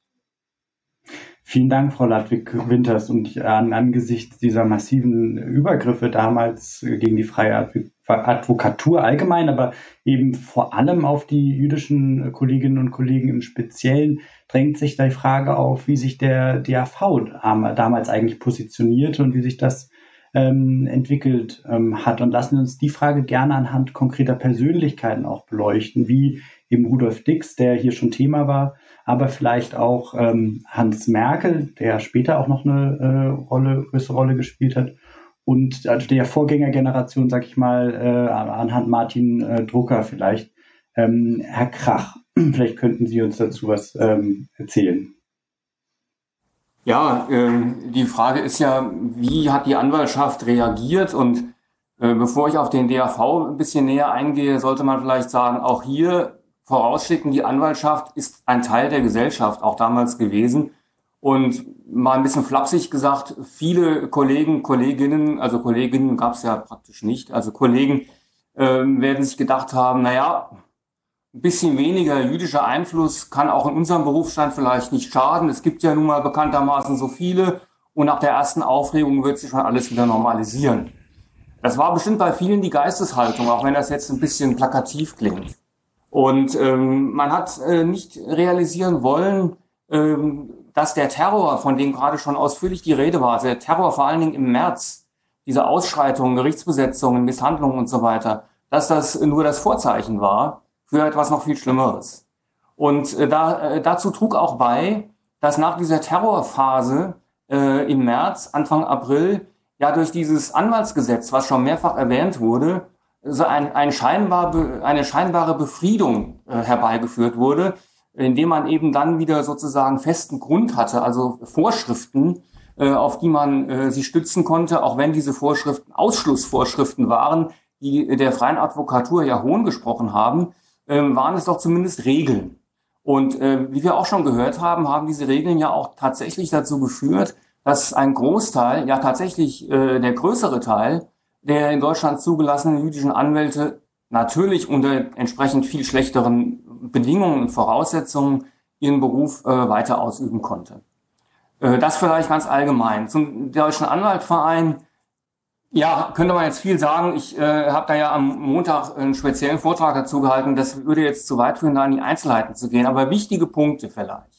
Vielen Dank, Frau Ladwig-Winters. Und angesichts dieser massiven Übergriffe damals gegen die freie Advokatur allgemein, aber eben vor allem auf die jüdischen Kolleginnen und Kollegen im Speziellen, drängt sich die Frage auf, wie sich der DAV damals eigentlich positionierte und wie sich das entwickelt hat. Und lassen Sie uns die Frage gerne anhand konkreter Persönlichkeiten auch beleuchten, wie eben Rudolf Dix, der hier schon Thema war, aber vielleicht auch Hans Merkel, der später auch noch eine größere Rolle gespielt hat, und der Vorgängergeneration, sag ich mal, anhand Martin Drucker vielleicht. Herr Krach, vielleicht könnten Sie uns dazu was erzählen. Ja, die Frage ist ja, wie hat die Anwaltschaft reagiert? Und bevor ich auf den DAV ein bisschen näher eingehe, sollte man vielleicht sagen, auch hier vorausschicken, die Anwaltschaft ist ein Teil der Gesellschaft, auch damals gewesen. Und mal ein bisschen flapsig gesagt, viele Kollegen, Kolleginnen, also Kolleginnen gab es ja praktisch nicht, also Kollegen werden sich gedacht haben, naja, ein bisschen weniger jüdischer Einfluss kann auch in unserem Berufsstand vielleicht nicht schaden. Es gibt ja nun mal bekanntermaßen so viele und nach der ersten Aufregung wird sich schon alles wieder normalisieren. Das war bestimmt bei vielen die Geisteshaltung, auch wenn das jetzt ein bisschen plakativ klingt. Und man hat nicht realisieren wollen, dass der Terror, von dem gerade schon ausführlich die Rede war, also der Terror vor allen Dingen im März, diese Ausschreitungen, Gerichtsbesetzungen, Misshandlungen und so weiter, dass das nur das Vorzeichen war für etwas noch viel Schlimmeres. Und dazu trug auch bei, dass nach dieser Terrorphase im März, Anfang April, ja durch dieses Anwaltsgesetz, was schon mehrfach erwähnt wurde, so eine scheinbare Befriedung herbeigeführt wurde, indem man eben dann wieder sozusagen festen Grund hatte, also Vorschriften, auf die man sich stützen konnte, auch wenn diese Vorschriften Ausschlussvorschriften waren, die der freien Advokatur ja Hohn gesprochen haben, waren es doch zumindest Regeln. Und wie wir auch schon gehört haben, haben diese Regeln ja auch tatsächlich dazu geführt, dass ein Großteil, ja tatsächlich der größere Teil der in Deutschland zugelassenen jüdischen Anwälte natürlich unter entsprechend viel schlechteren Bedingungen und Voraussetzungen ihren Beruf weiter ausüben konnte. Das vielleicht ganz allgemein. Zum Deutschen Anwaltverein, ja, könnte man jetzt viel sagen. Ich habe da ja am Montag einen speziellen Vortrag dazu gehalten. Das würde jetzt zu weit führen, da in die Einzelheiten zu gehen. Aber wichtige Punkte vielleicht.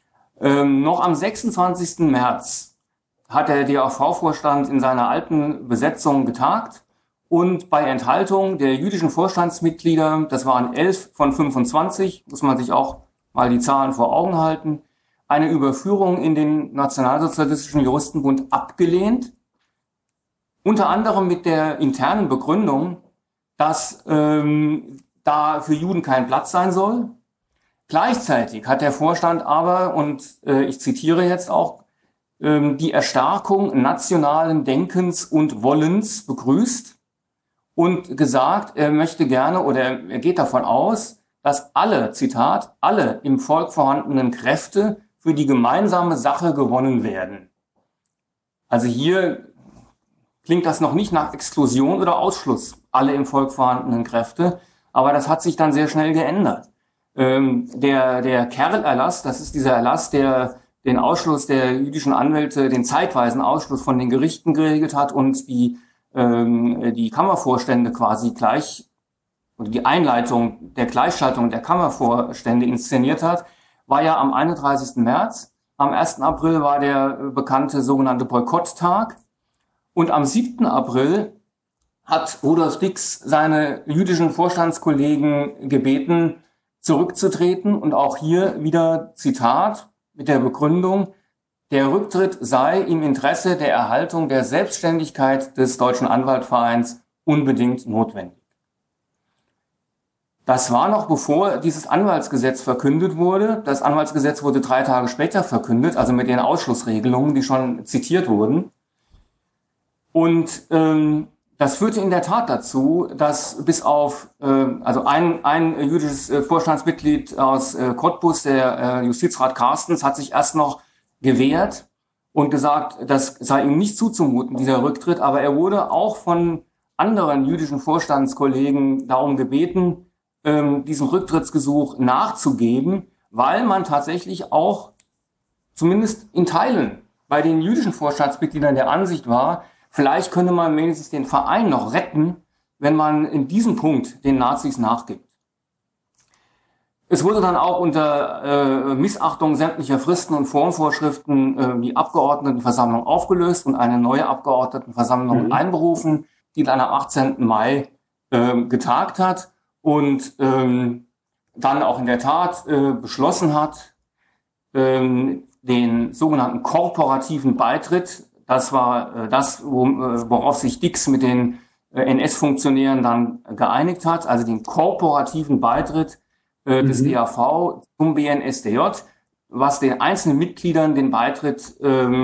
Noch am 26. März hat der DAV-Vorstand in seiner alten Besetzung getagt und bei Enthaltung der jüdischen Vorstandsmitglieder, das waren 11 von 25, muss man sich auch mal die Zahlen vor Augen halten, eine Überführung in den Nationalsozialistischen Juristenbund abgelehnt, unter anderem mit der internen Begründung, dass da für Juden kein Platz sein soll. Gleichzeitig hat der Vorstand aber, und ich zitiere jetzt auch, die Erstarkung nationalen Denkens und Wollens begrüßt und gesagt, er möchte gerne oder er geht davon aus, dass alle, Zitat, alle im Volk vorhandenen Kräfte für die gemeinsame Sache gewonnen werden. Also hier klingt das noch nicht nach Exklusion oder Ausschluss, alle im Volk vorhandenen Kräfte, aber das hat sich dann sehr schnell geändert. Der Kerl-Erlass, das ist dieser Erlass, der den Ausschluss der jüdischen Anwälte, den zeitweisen Ausschluss von den Gerichten geregelt hat und die Kammervorstände quasi oder die Einleitung der Gleichschaltung der Kammervorstände inszeniert hat, war ja am 31. März. Am 1. April war der bekannte sogenannte Boykotttag. Und am 7. April hat Rudolf Dix seine jüdischen Vorstandskollegen gebeten, zurückzutreten. Und auch hier wieder Zitat mit der Begründung, der Rücktritt sei im Interesse der Erhaltung der Selbstständigkeit des Deutschen Anwaltvereins unbedingt notwendig. Das war noch bevor dieses Anwaltsgesetz verkündet wurde. Das Anwaltsgesetz wurde 3 Tage später verkündet, also mit den Ausschlussregelungen, die schon zitiert wurden. Und das führte in der Tat dazu, dass bis auf also ein jüdisches Vorstandsmitglied aus Cottbus, der Justizrat Carstens, hat sich erst noch gewehrt und gesagt, das sei ihm nicht zuzumuten, dieser Rücktritt. Aber er wurde auch von anderen jüdischen Vorstandskollegen darum gebeten, diesem Rücktrittsgesuch nachzugeben, weil man tatsächlich auch zumindest in Teilen bei den jüdischen Vorstandsmitgliedern der Ansicht war, vielleicht könnte man wenigstens den Verein noch retten, wenn man in diesem Punkt den Nazis nachgibt. Es wurde dann auch unter Missachtung sämtlicher Fristen und Formvorschriften die Abgeordnetenversammlung aufgelöst und eine neue Abgeordnetenversammlung einberufen, die dann am 18. Mai getagt hat und dann auch in der Tat beschlossen hat, den sogenannten korporativen Beitritt, das war worauf sich Dix mit den NS-Funktionären dann geeinigt hat, also den korporativen Beitritt des DAV zum BNSDJ, was den einzelnen Mitgliedern den Beitritt,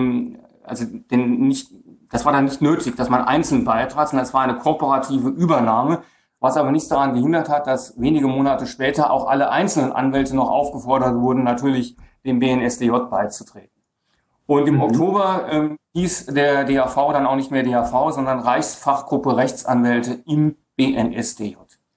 das war dann nicht nötig, dass man einzeln beitrat, sondern es war eine kooperative Übernahme, was aber nichts daran gehindert hat, dass wenige Monate später auch alle einzelnen Anwälte noch aufgefordert wurden, natürlich dem BNSDJ beizutreten. Und im Oktober hieß der DAV dann auch nicht mehr DAV, sondern Reichsfachgruppe Rechtsanwälte im BNSDJ.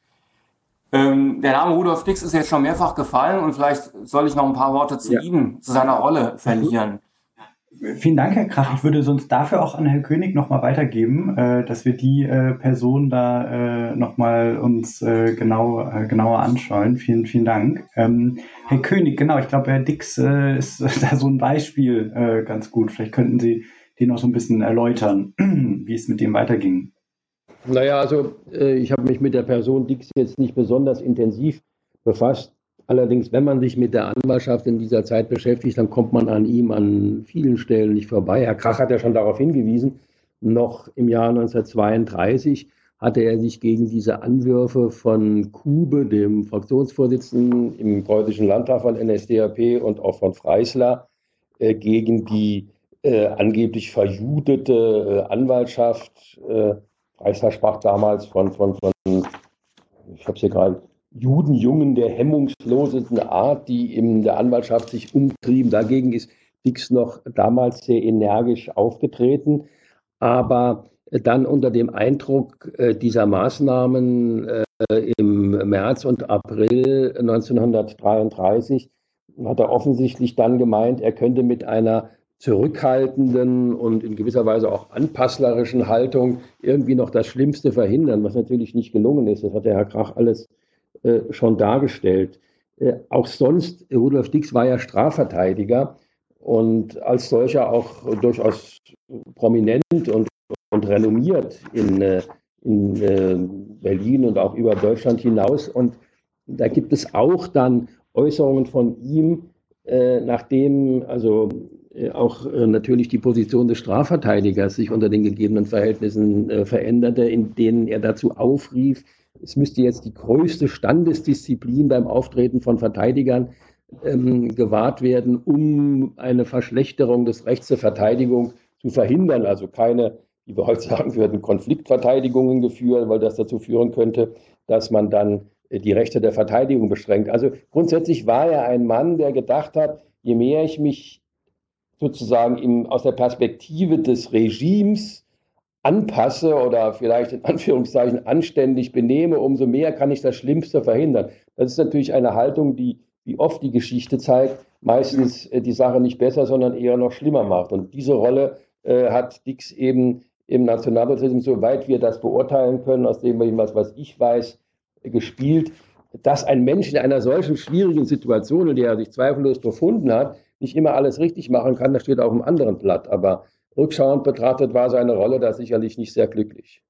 Der Name Rudolf Dix ist jetzt schon mehrfach gefallen und vielleicht soll ich noch ein paar Worte zu ihm, zu seiner Rolle verlieren. Vielen Dank, Herr Krach. Ich würde sonst dafür auch an Herrn König nochmal weitergeben, dass wir die Person da nochmal uns genauer anschauen. Vielen, vielen Dank. Herr König, genau, ich glaube, Herr Dix ist da so ein Beispiel ganz gut. Vielleicht könnten Sie den noch so ein bisschen erläutern, wie es mit dem weiterging. Naja, also ich habe mich mit der Person Dix jetzt nicht besonders intensiv befasst. Allerdings, wenn man sich mit der Anwaltschaft in dieser Zeit beschäftigt, dann kommt man an ihm an vielen Stellen nicht vorbei. Herr Krach hat ja schon darauf hingewiesen, noch im Jahr 1932 hatte er sich gegen diese Anwürfe von Kube, dem Fraktionsvorsitzenden im Preußischen Landtag von NSDAP und auch von Freisler, gegen die angeblich verjudete Anwaltschaft. Freisler sprach damals von ich habe es hier gerade, Judenjungen der hemmungslosesten Art, die in der Anwaltschaft sich umtrieben. Dagegen ist Dix noch damals sehr energisch aufgetreten. Aber dann unter dem Eindruck dieser Maßnahmen im März und April 1933 hat er offensichtlich dann gemeint, er könnte mit einer zurückhaltenden und in gewisser Weise auch anpasslerischen Haltung irgendwie noch das Schlimmste verhindern, was natürlich nicht gelungen ist. Das hat der Herr Krach alles schon dargestellt. Auch sonst, Rudolf Dix war ja Strafverteidiger und als solcher auch durchaus prominent und renommiert in Berlin und auch über Deutschland hinaus. Und da gibt es auch dann Äußerungen von ihm, nachdem also auch natürlich die Position des Strafverteidigers sich unter den gegebenen Verhältnissen veränderte, in denen er dazu aufrief, es müsste jetzt die größte Standesdisziplin beim Auftreten von Verteidigern gewahrt werden, um eine Verschlechterung des Rechts der Verteidigung zu verhindern. Also keine, wie wir heute sagen würden, Konfliktverteidigungen geführt, weil das dazu führen könnte, dass man dann die Rechte der Verteidigung beschränkt. Also grundsätzlich war er ein Mann, der gedacht hat, je mehr ich mich sozusagen aus der Perspektive des Regimes anpasse oder vielleicht in Anführungszeichen anständig benehme, umso mehr kann ich das Schlimmste verhindern. Das ist natürlich eine Haltung, die, wie oft die Geschichte zeigt, meistens die Sache nicht besser, sondern eher noch schlimmer macht. Und diese Rolle hat Dix eben im Nationalsozialismus, soweit wir das beurteilen können, aus dem, was ich weiß, gespielt, dass ein Mensch in einer solchen schwierigen Situation, in der er sich zweifellos befunden hat, nicht immer alles richtig machen kann, das steht auf einem anderen Blatt. Aber rückschauend betrachtet war seine Rolle da sicherlich nicht sehr glücklich.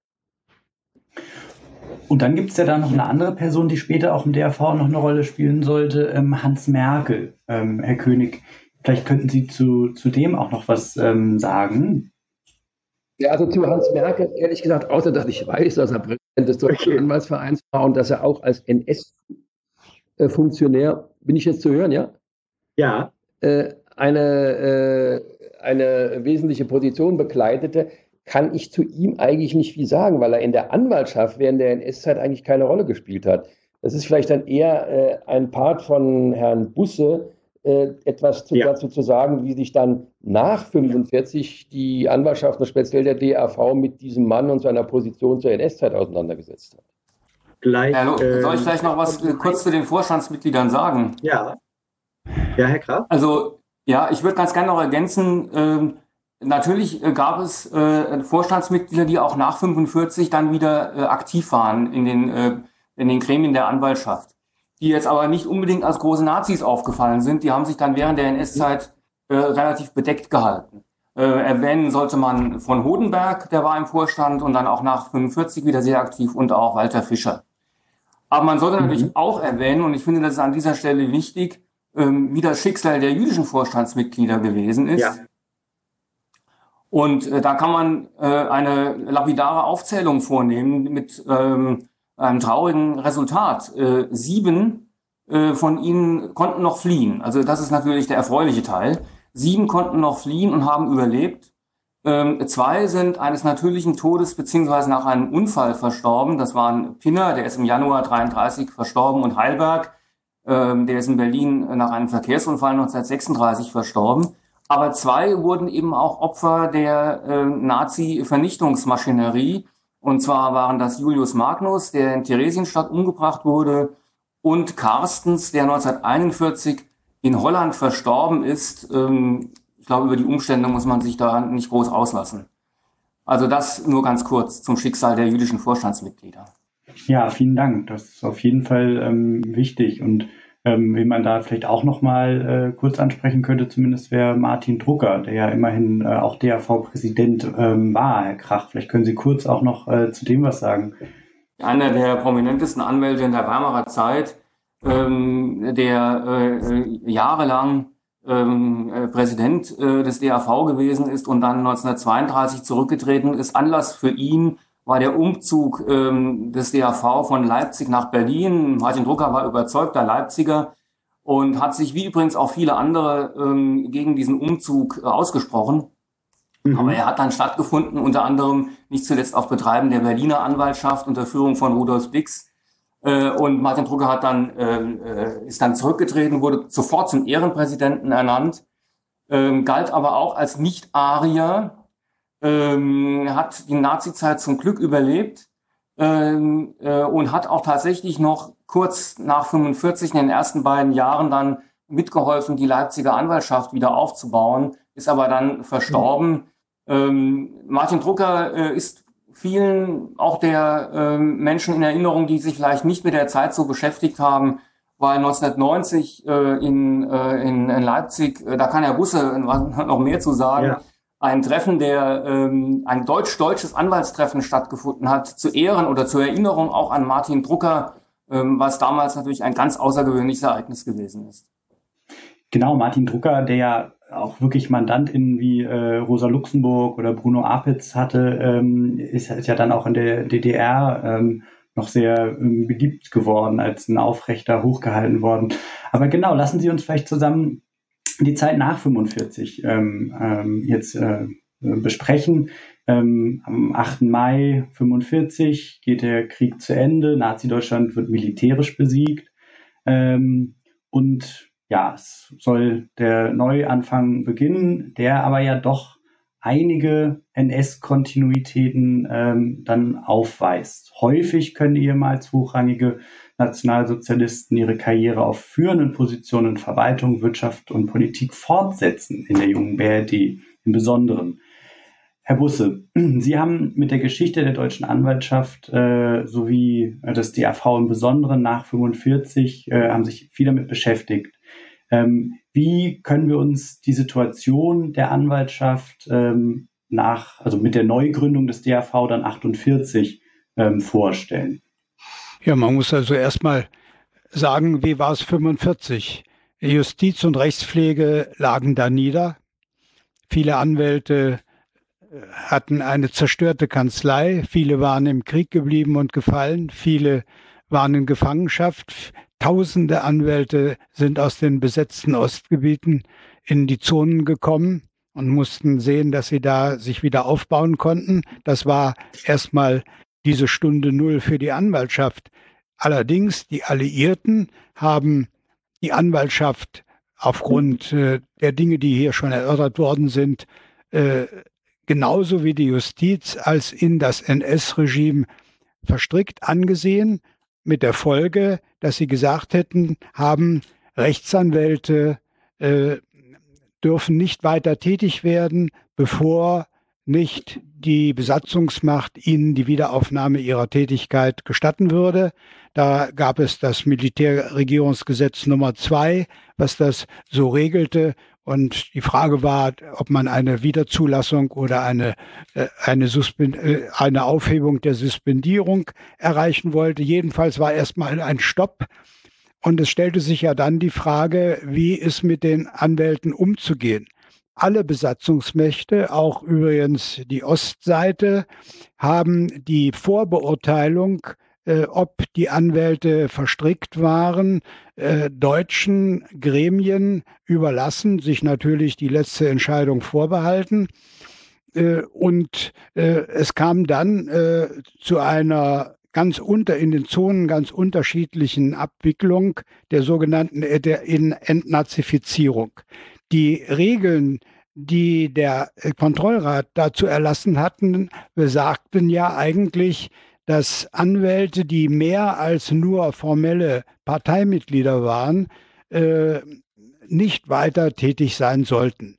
Und dann gibt es ja da noch eine andere Person, die später auch im DRV noch eine Rolle spielen sollte, Hans Merkel. Herr König, vielleicht könnten Sie zu dem auch noch was sagen. Ja, also zu Hans Merkel, ehrlich gesagt, außer dass ich weiß, dass er Präsident des Deutschen Anwaltsvereins war und dass er auch als NS-Funktionär, bin ich jetzt zu hören, ja? Ja. Eine wesentliche Position bekleidete, kann ich zu ihm eigentlich nicht viel sagen, weil er in der Anwaltschaft während der NS-Zeit eigentlich keine Rolle gespielt hat. Das ist vielleicht dann eher ein Part von Herrn Busse, etwas dazu zu sagen, wie sich dann nach 1945 die Anwaltschaft und speziell der DRV mit diesem Mann und seiner Position zur NS-Zeit auseinandergesetzt hat. Soll ich vielleicht noch was kurz zu den Vorstandsmitgliedern sagen? Ja. Ja, Herr Graf? Also, ja, ich würde ganz gerne noch ergänzen, natürlich gab es Vorstandsmitglieder, die auch nach 1945 dann wieder aktiv waren in den Gremien der Anwaltschaft, die jetzt aber nicht unbedingt als große Nazis aufgefallen sind. Die haben sich dann während der NS-Zeit relativ bedeckt gehalten. Erwähnen sollte man von Hodenberg, der war im Vorstand und dann auch nach 1945 wieder sehr aktiv, und auch Walter Fischer. Aber man sollte natürlich auch erwähnen, und ich finde, das ist an dieser Stelle wichtig, wie das Schicksal der jüdischen Vorstandsmitglieder gewesen ist. Ja. Und da kann man eine lapidare Aufzählung vornehmen mit einem traurigen Resultat. 7 von ihnen konnten noch fliehen. Also das ist natürlich der erfreuliche Teil. 7 konnten noch fliehen und haben überlebt. 2 sind eines natürlichen Todes beziehungsweise nach einem Unfall verstorben. Das waren Pinner, der ist im Januar 1933 verstorben, und Heilberg, der ist in Berlin nach einem Verkehrsunfall 1936 verstorben. Aber 2 wurden eben auch Opfer der Nazi-Vernichtungsmaschinerie. Und zwar waren das Julius Magnus, der in Theresienstadt umgebracht wurde, und Carstens, der 1941 in Holland verstorben ist. Ich glaube, über die Umstände muss man sich da nicht groß auslassen. Also das nur ganz kurz zum Schicksal der jüdischen Vorstandsmitglieder. Ja, vielen Dank. Das ist auf jeden Fall wichtig. Und wen man da vielleicht auch noch mal kurz ansprechen könnte, zumindest wäre Martin Drucker, der ja immerhin auch DRV-Präsident war, Herr Krach. Vielleicht können Sie kurz auch noch zu dem was sagen. Einer der prominentesten Anwälte in der Weimarer Zeit, der jahrelang Präsident des DRV gewesen ist und dann 1932 zurückgetreten ist. Anlass für ihn war der Umzug des DRV von Leipzig nach Berlin. Martin Drucker war überzeugter Leipziger und hat sich, wie übrigens auch viele andere, gegen diesen Umzug ausgesprochen. Aber er hat dann stattgefunden, unter anderem nicht zuletzt auf Betreiben der Berliner Anwaltschaft unter Führung von Rudolf Dix. Und Martin Drucker ist dann zurückgetreten, wurde sofort zum Ehrenpräsidenten ernannt, galt aber auch als Nicht-Arier, hat die Nazizeit zum Glück überlebt und hat auch tatsächlich noch kurz nach 1945 in den ersten beiden Jahren dann mitgeholfen, die Leipziger Anwaltschaft wieder aufzubauen, ist aber dann verstorben. Martin Drucker ist vielen auch der Menschen in Erinnerung, die sich vielleicht nicht mit der Zeit so beschäftigt haben, weil 1990 in Leipzig, da kann Herr Busse noch mehr zu sagen, ein Treffen, ein deutsches Anwaltstreffen stattgefunden hat, zu Ehren oder zur Erinnerung auch an Martin Drucker, was damals natürlich ein ganz außergewöhnliches Ereignis gewesen ist. Genau, Martin Drucker, der ja auch wirklich Mandantinnen wie Rosa Luxemburg oder Bruno Apitz hatte, ist ja dann auch in der DDR noch sehr beliebt geworden, als ein Aufrechter hochgehalten worden. Aber genau, lassen Sie uns vielleicht zusammen die Zeit nach 45 jetzt besprechen. Am 8. Mai 45 geht der Krieg zu Ende. Nazi-Deutschland wird militärisch besiegt. Und ja, es soll der Neuanfang beginnen, der aber ja doch einige NS-Kontinuitäten dann aufweist. Häufig können ehemals hochrangige Nationalsozialisten ihre Karriere auf führenden Positionen in Verwaltung, Wirtschaft und Politik fortsetzen, in der jungen BRD im Besonderen. Herr Busse, Sie haben mit der Geschichte der deutschen Anwaltschaft sowie des DAV im Besonderen nach 45 haben sich viel damit beschäftigt. Wie können wir uns die Situation der Anwaltschaft mit der Neugründung des DAV dann 48 vorstellen? Ja, man muss also erstmal sagen, wie war es 45? Justiz und Rechtspflege lagen da nieder. Viele Anwälte hatten eine zerstörte Kanzlei. Viele waren im Krieg geblieben und gefallen. Viele waren in Gefangenschaft. Tausende Anwälte sind aus den besetzten Ostgebieten in die Zonen gekommen und mussten sehen, dass sie da sich wieder aufbauen konnten. Das war erstmal diese Stunde Null für die Anwaltschaft. Allerdings, die Alliierten haben die Anwaltschaft aufgrund der Dinge, die hier schon erörtert worden sind, genauso wie die Justiz als in das NS-Regime verstrickt angesehen, mit der Folge, dass sie gesagt haben, Rechtsanwälte dürfen nicht weiter tätig werden, bevor nicht die Besatzungsmacht ihnen die Wiederaufnahme ihrer Tätigkeit gestatten würde. Da gab es das Militärregierungsgesetz Nummer 2, was das so regelte. Und die Frage war, ob man eine Wiederzulassung oder eine Aufhebung der Suspendierung erreichen wollte. Jedenfalls war erstmal ein Stopp. Und es stellte sich ja dann die Frage, wie ist mit den Anwälten umzugehen. Alle Besatzungsmächte, auch übrigens die Ostseite, haben die Vorbeurteilung, ob die Anwälte verstrickt waren, deutschen Gremien überlassen, sich natürlich die letzte Entscheidung vorbehalten. Und es kam dann zu einer in den Zonen ganz unterschiedlichen Abwicklung der sogenannten Entnazifizierung. Die Regeln, die der Kontrollrat dazu erlassen hatten, besagten ja eigentlich, dass Anwälte, die mehr als nur formelle Parteimitglieder waren, nicht weiter tätig sein sollten.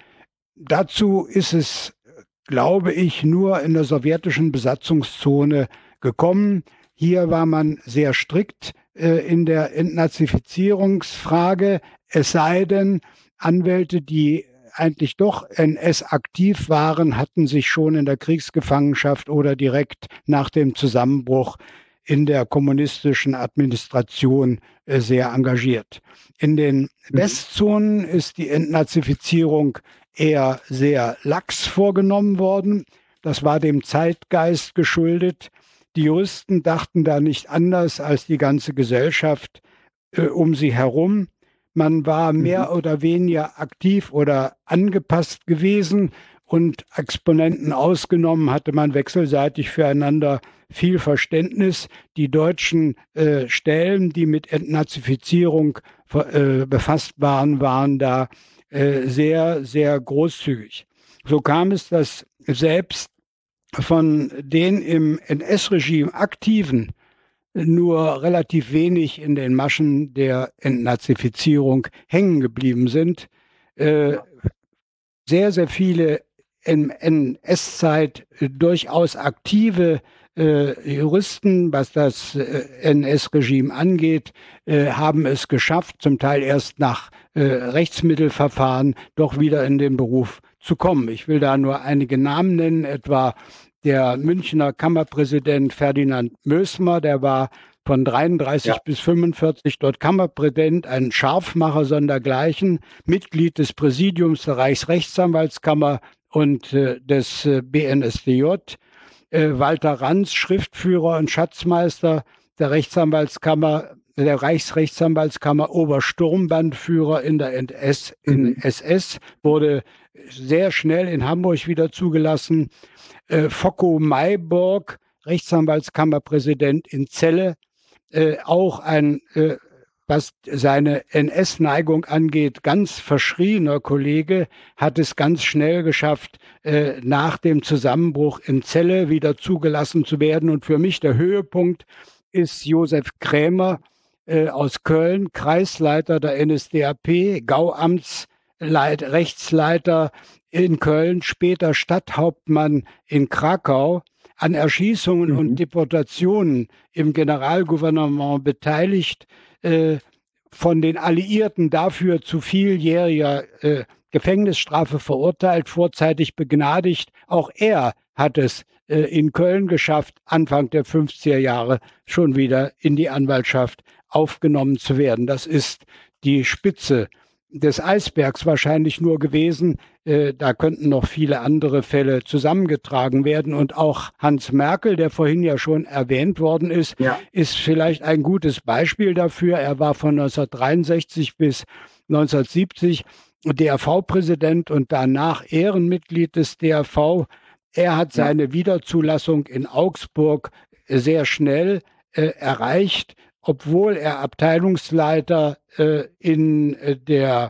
Dazu ist es, glaube ich, nur in der sowjetischen Besatzungszone gekommen. Hier war man sehr strikt in der Entnazifizierungsfrage, es sei denn, Anwälte, die eigentlich doch NS-aktiv waren, hatten sich schon in der Kriegsgefangenschaft oder direkt nach dem Zusammenbruch in der kommunistischen Administration sehr engagiert. In den Westzonen ist die Entnazifizierung eher sehr lax vorgenommen worden. Das war dem Zeitgeist geschuldet. Die Juristen dachten da nicht anders als die ganze Gesellschaft um sie herum. Man war mehr oder weniger aktiv oder angepasst gewesen und Exponenten ausgenommen hatte man wechselseitig füreinander viel Verständnis. Die deutschen Stellen, die mit Entnazifizierung befasst waren, waren da sehr, sehr großzügig. So kam es, dass selbst von den im NS-Regime Aktiven nur relativ wenig in den Maschen der Entnazifizierung hängen geblieben sind. Sehr, sehr viele in NS-Zeit durchaus aktive Juristen, was das NS-Regime angeht, haben es geschafft, zum Teil erst nach Rechtsmittelverfahren doch wieder in den Beruf zu kommen. Ich will da nur einige Namen nennen, etwa der Münchner Kammerpräsident Ferdinand Mösmer, der war von 33 bis 45 dort Kammerpräsident, ein Scharfmacher sondergleichen, Mitglied des Präsidiums der Reichsrechtsanwaltskammer und des BNSDJ. Walter Ranz, Schriftführer und Schatzmeister der Rechtsanwaltskammer, der Reichsrechtsanwaltskammer, Obersturmbannführer in der SS, wurde sehr schnell in Hamburg wieder zugelassen. Focko Mayborg, Rechtsanwaltskammerpräsident in Celle, auch ein, was seine NS-Neigung angeht, ganz verschriebener Kollege, hat es ganz schnell geschafft, nach dem Zusammenbruch in Celle wieder zugelassen zu werden. Und für mich der Höhepunkt ist Josef Krämer aus Köln, Kreisleiter der NSDAP, Gauamtsrechtsleiter in Köln, später Stadthauptmann in Krakau, an Erschießungen und Deportationen im Generalgouvernement beteiligt, von den Alliierten dafür zu vieljähriger Gefängnisstrafe verurteilt, vorzeitig begnadigt. Auch er hat es in Köln geschafft, Anfang der 50er Jahre schon wieder in die Anwaltschaft aufgenommen zu werden. Das ist die Spitze des Eisbergs wahrscheinlich nur gewesen. Da könnten noch viele andere Fälle zusammengetragen werden. Und auch Hans Merkel, der vorhin ja schon erwähnt worden ist, ist vielleicht ein gutes Beispiel dafür. Er war von 1963 bis 1970 DRV-Präsident und danach Ehrenmitglied des DRV. Er hat seine Wiederzulassung in Augsburg sehr schnell erreicht, obwohl er Abteilungsleiter in der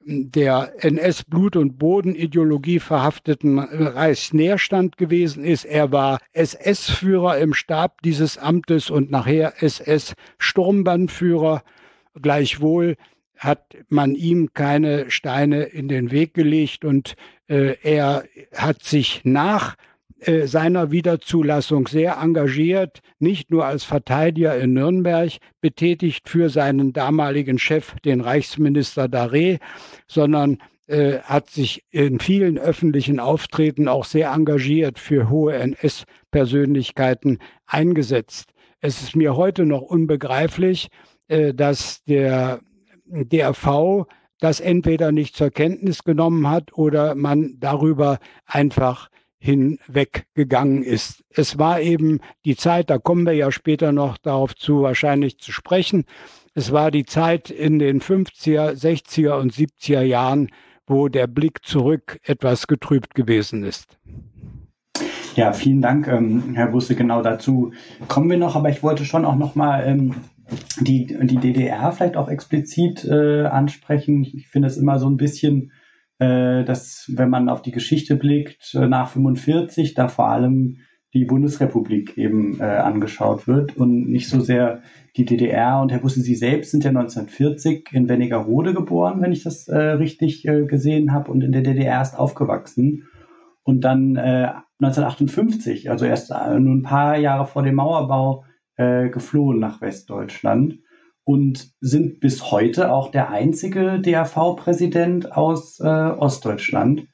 NS-Blut- und Bodenideologie verhafteten Reichsnährstand gewesen ist. Er war SS-Führer im Stab dieses Amtes und nachher SS-Sturmbannführer. Gleichwohl hat man ihm keine Steine in den Weg gelegt und er hat sich nach seiner Wiederzulassung sehr engagiert, nicht nur als Verteidiger in Nürnberg betätigt für seinen damaligen Chef, den Reichsminister Darré, sondern hat sich in vielen öffentlichen Auftritten auch sehr engagiert für hohe NS-Persönlichkeiten eingesetzt. Es ist mir heute noch unbegreiflich, dass der DRV das entweder nicht zur Kenntnis genommen hat oder man darüber einfach hinweggegangen ist. Es war eben die Zeit, da kommen wir ja später noch darauf zu, wahrscheinlich zu sprechen. Es war die Zeit in den 50er, 60er und 70er Jahren, wo der Blick zurück etwas getrübt gewesen ist. Ja, vielen Dank, Herr Busse. Genau dazu kommen wir noch, aber ich wollte schon auch noch mal die DDR vielleicht auch explizit ansprechen. Ich finde es immer so ein bisschen, dass, wenn man auf die Geschichte blickt, nach 45, da vor allem die Bundesrepublik eben angeschaut wird und nicht so sehr die DDR. Und Herr Busse, Sie selbst sind ja 1940 in Wernigerode geboren, wenn ich das richtig gesehen habe, und in der DDR erst aufgewachsen. Und dann 1958, also erst nur ein paar Jahre vor dem Mauerbau, geflohen nach Westdeutschland und sind bis heute auch der einzige DRV-Präsident aus Ostdeutschland.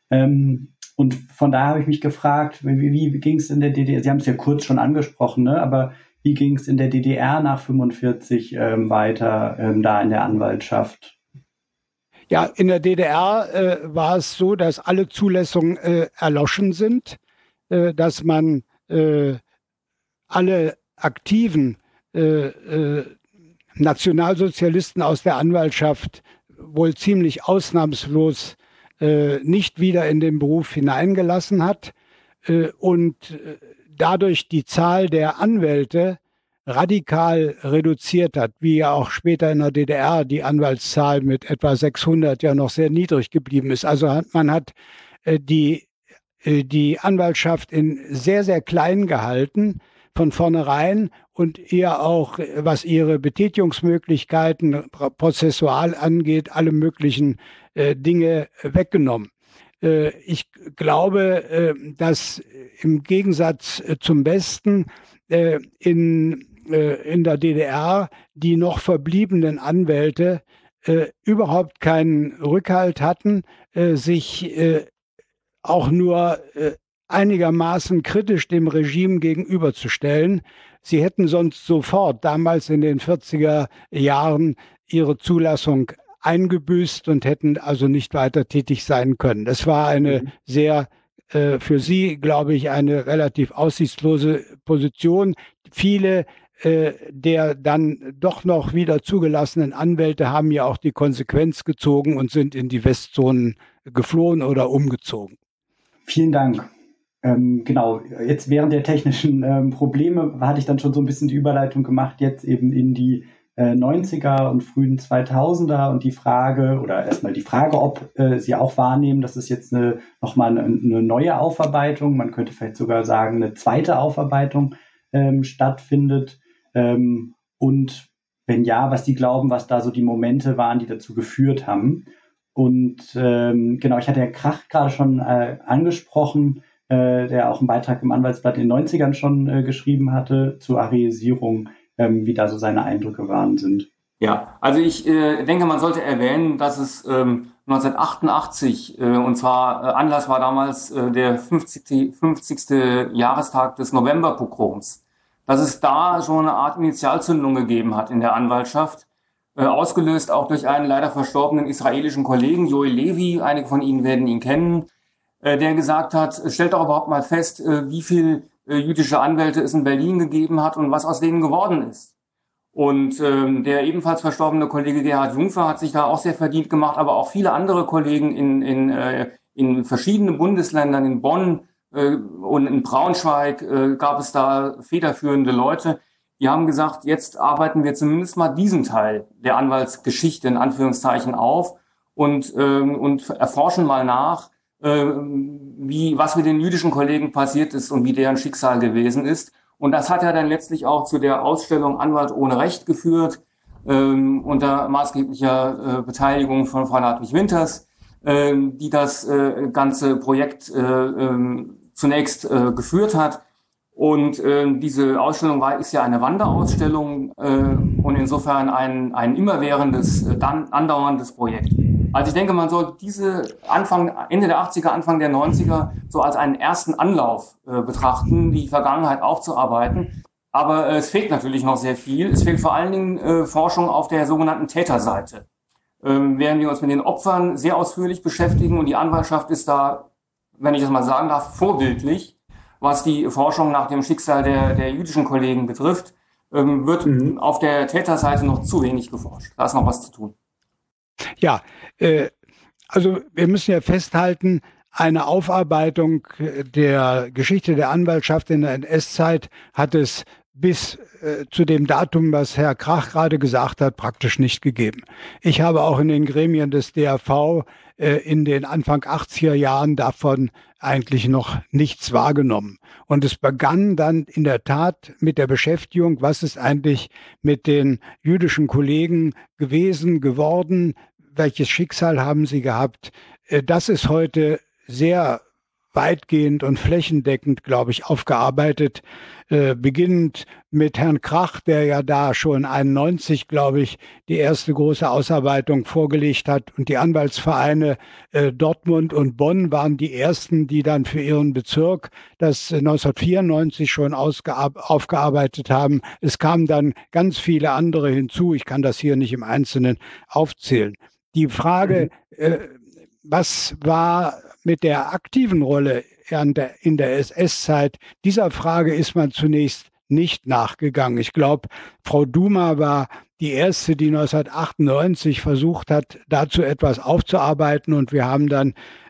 Und von daher habe ich mich gefragt, wie ging es in der DDR? Sie haben es ja kurz schon angesprochen, ne? Aber wie ging es in der DDR nach 45 weiter, da in der Anwaltschaft? Ja, in der DDR war es so, dass alle Zulassungen erloschen sind, dass man alle aktiven Nationalsozialisten aus der Anwaltschaft wohl ziemlich ausnahmslos nicht wieder in den Beruf hineingelassen hat und dadurch die Zahl der Anwälte radikal reduziert hat, wie ja auch später in der DDR die Anwaltszahl mit etwa 600 ja noch sehr niedrig geblieben ist. Also man hat die Anwaltschaft in sehr, sehr klein gehalten von vornherein und eher auch, was ihre Betätigungsmöglichkeiten prozessual angeht, alle möglichen Dinge weggenommen. Ich glaube, dass im Gegensatz zum Westen in der DDR die noch verbliebenen Anwälte überhaupt keinen Rückhalt hatten, sich auch nur einigermaßen kritisch dem Regime gegenüberzustellen. Sie hätten sonst sofort damals in den 40er Jahren ihre Zulassung eingebüßt und hätten also nicht weiter tätig sein können. Das war eine sehr für Sie, glaube ich, eine relativ aussichtslose Position. Viele der dann doch noch wieder zugelassenen Anwälte haben ja auch die Konsequenz gezogen und sind in die Westzonen geflohen oder umgezogen. Vielen Dank. Genau, jetzt während der technischen Probleme hatte ich dann schon so ein bisschen die Überleitung gemacht, jetzt eben in die 90er und frühen 2000er und die Frage, oder erstmal die Frage, ob Sie auch wahrnehmen, dass es jetzt nochmal eine neue Aufarbeitung, man könnte vielleicht sogar sagen, eine zweite Aufarbeitung stattfindet. Und wenn ja, was die glauben, was da so die Momente waren, die dazu geführt haben. Und genau, ich hatte ja Krach gerade schon angesprochen, der auch einen Beitrag im Anwaltsblatt in den 90ern schon geschrieben hatte zur Areisierung, wie da so seine Eindrücke waren sind. Ja, also ich denke, man sollte erwähnen, dass es 1988, und zwar Anlass war damals der 50. Jahrestag des Novemberpogroms, dass es da schon eine Art Initialzündung gegeben hat in der Anwaltschaft, ausgelöst auch durch einen leider verstorbenen israelischen Kollegen, Joel Levi, einige von Ihnen werden ihn kennen, der gesagt hat, stellt doch überhaupt mal fest, wie viel jüdische Anwälte es in Berlin gegeben hat und was aus denen geworden ist. Und der ebenfalls verstorbene Kollege Gerhard Jungfer hat sich da auch sehr verdient gemacht, aber auch viele andere Kollegen in verschiedenen Bundesländern, in Bonn, und in Braunschweig gab es da federführende Leute, die haben gesagt, jetzt arbeiten wir zumindest mal diesen Teil der Anwaltsgeschichte in Anführungszeichen auf und erforschen mal nach, was mit den jüdischen Kollegen passiert ist und wie deren Schicksal gewesen ist. Und das hat ja dann letztlich auch zu der Ausstellung Anwalt ohne Recht geführt, unter maßgeblicher Beteiligung von Frau Hartwig-Winters, die das ganze Projekt zunächst geführt hat. Und diese Ausstellung ist ja eine Wanderausstellung und insofern ein immerwährendes, andauerndes Projekt. Also ich denke, man sollte diese Ende der 80er, Anfang der 90er so als einen ersten Anlauf betrachten, die Vergangenheit aufzuarbeiten. Aber es fehlt natürlich noch sehr viel. Es fehlt vor allen Dingen Forschung auf der sogenannten Täterseite. Während wir uns mit den Opfern sehr ausführlich beschäftigen und die Anwaltschaft ist da, wenn ich das mal sagen darf, vorbildlich, was die Forschung nach dem Schicksal der jüdischen Kollegen betrifft, wird auf der Täterseite noch zu wenig geforscht. Da ist noch was zu tun. Ja, also wir müssen ja festhalten, eine Aufarbeitung der Geschichte der Anwaltschaft in der NS-Zeit hat es bis zu dem Datum, was Herr Krach gerade gesagt hat, praktisch nicht gegeben. Ich habe auch in den Gremien des DRV in den Anfang 80er Jahren davon eigentlich noch nichts wahrgenommen. Und es begann dann in der Tat mit der Beschäftigung, was ist eigentlich mit den jüdischen Kollegen geworden, welches Schicksal haben sie gehabt. Das ist heute sehr weitgehend und flächendeckend, glaube ich, aufgearbeitet, beginnend mit Herrn Krach, der ja da schon 91, glaube ich, die erste große Ausarbeitung vorgelegt hat. Und die Anwaltsvereine Dortmund und Bonn waren die ersten, die dann für ihren Bezirk das 1994 schon aufgearbeitet haben. Es kamen dann ganz viele andere hinzu. Ich kann das hier nicht im Einzelnen aufzählen. Die Frage, was war mit der aktiven Rolle in der SS-Zeit, dieser Frage ist man zunächst nicht nachgegangen. Ich glaube, Frau Duma war die erste, die 1998 versucht hat, dazu etwas aufzuarbeiten. Und wir haben dann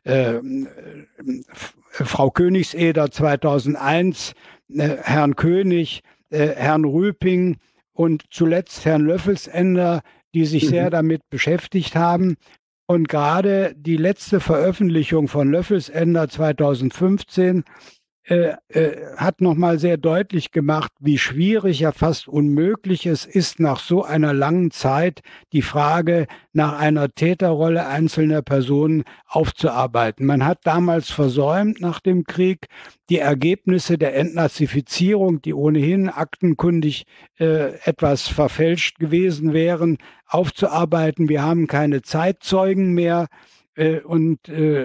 Frau Königseder 2001, Herrn König, Herrn Rüping und zuletzt Herrn Löffelsender, die sich sehr damit beschäftigt haben. Und gerade die letzte Veröffentlichung von Löffelsender 2015 hat nochmal sehr deutlich gemacht, wie schwierig, ja fast unmöglich es ist, nach so einer langen Zeit die Frage nach einer Täterrolle einzelner Personen aufzuarbeiten. Man hat damals versäumt, nach dem Krieg die Ergebnisse der Entnazifizierung, die ohnehin aktenkundig etwas verfälscht gewesen wären, aufzuarbeiten. Wir haben keine Zeitzeugen mehr und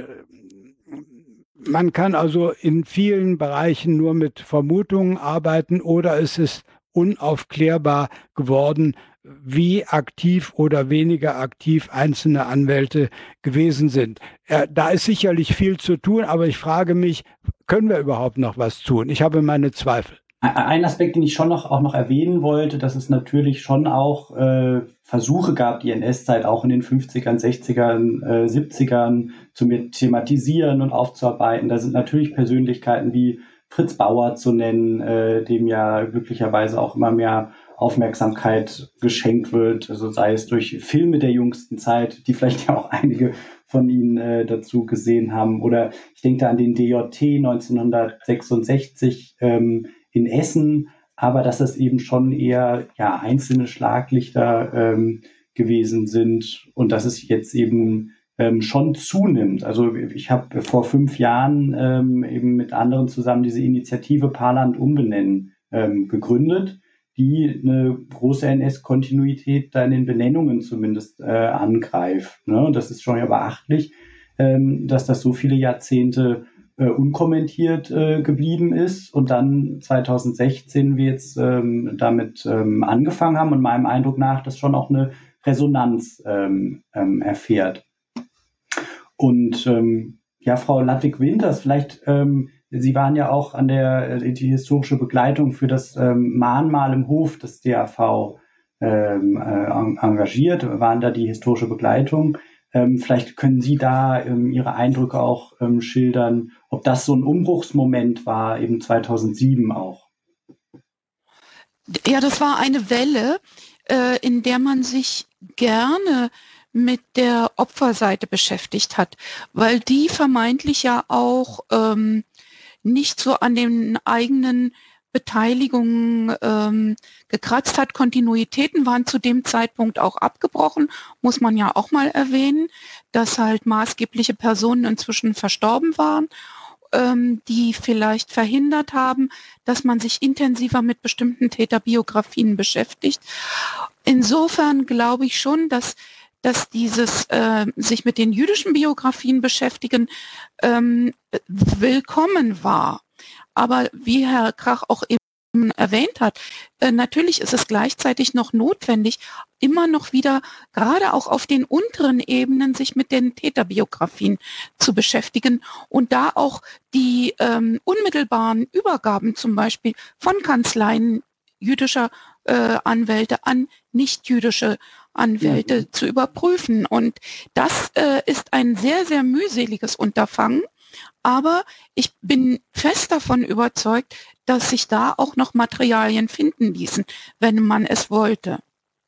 man kann also in vielen Bereichen nur mit Vermutungen arbeiten oder es ist unaufklärbar geworden, wie aktiv oder weniger aktiv einzelne Anwälte gewesen sind. Da ist sicherlich viel zu tun, aber ich frage mich, können wir überhaupt noch was tun? Ich habe meine Zweifel. Ein Aspekt, den ich schon auch noch erwähnen wollte, dass es natürlich schon auch Versuche gab, die NS-Zeit auch in den 50ern, 60ern, 70ern zu thematisieren und aufzuarbeiten. Da sind natürlich Persönlichkeiten wie Fritz Bauer zu nennen, dem ja glücklicherweise auch immer mehr Aufmerksamkeit geschenkt wird, also sei es durch Filme der jüngsten Zeit, die vielleicht ja auch einige von Ihnen dazu gesehen haben, oder ich denke da an den DJT 1966 in Essen, aber dass das eben schon eher einzelne Schlaglichter gewesen sind und dass es jetzt eben schon zunimmt. Also ich habe vor 5 Jahren eben mit anderen zusammen diese Initiative Paarland umbenennen gegründet, die eine große NS-Kontinuität da in den Benennungen zumindest angreift. Ne? Und das ist schon ja beachtlich, dass das so viele Jahrzehnte unkommentiert geblieben ist und dann 2016 wir jetzt damit angefangen haben und meinem Eindruck nach das schon auch eine Resonanz erfährt. Und Frau Ludwig-Winters, vielleicht Sie waren ja auch an die historische Begleitung für das Mahnmal im Hof des DAV engagiert, waren da die historische Begleitung. Vielleicht können Sie da Ihre Eindrücke auch schildern, ob das so ein Umbruchsmoment war, eben 2007 auch. Ja, das war eine Welle, in der man sich gerne mit der Opferseite beschäftigt hat, weil die vermeintlich ja auch nicht so an den eigenen Beteiligungen gekratzt hat. Kontinuitäten waren zu dem Zeitpunkt auch abgebrochen, muss man ja auch mal erwähnen, dass halt maßgebliche Personen inzwischen verstorben waren, die vielleicht verhindert haben, dass man sich intensiver mit bestimmten Täterbiografien beschäftigt. Insofern glaube ich schon, dass dieses sich mit den jüdischen Biografien beschäftigen willkommen war. Aber wie Herr Krach auch eben erwähnt hat, natürlich ist es gleichzeitig noch notwendig, immer noch wieder, gerade auch auf den unteren Ebenen, sich mit den Täterbiografien zu beschäftigen und da auch die unmittelbaren Übergaben zum Beispiel von Kanzleien jüdischer Anwälte an nicht-jüdische Anwälte zu überprüfen. Und das ist ein sehr, sehr mühseliges Unterfangen. Aber ich bin fest davon überzeugt, dass sich da auch noch Materialien finden ließen, wenn man es wollte.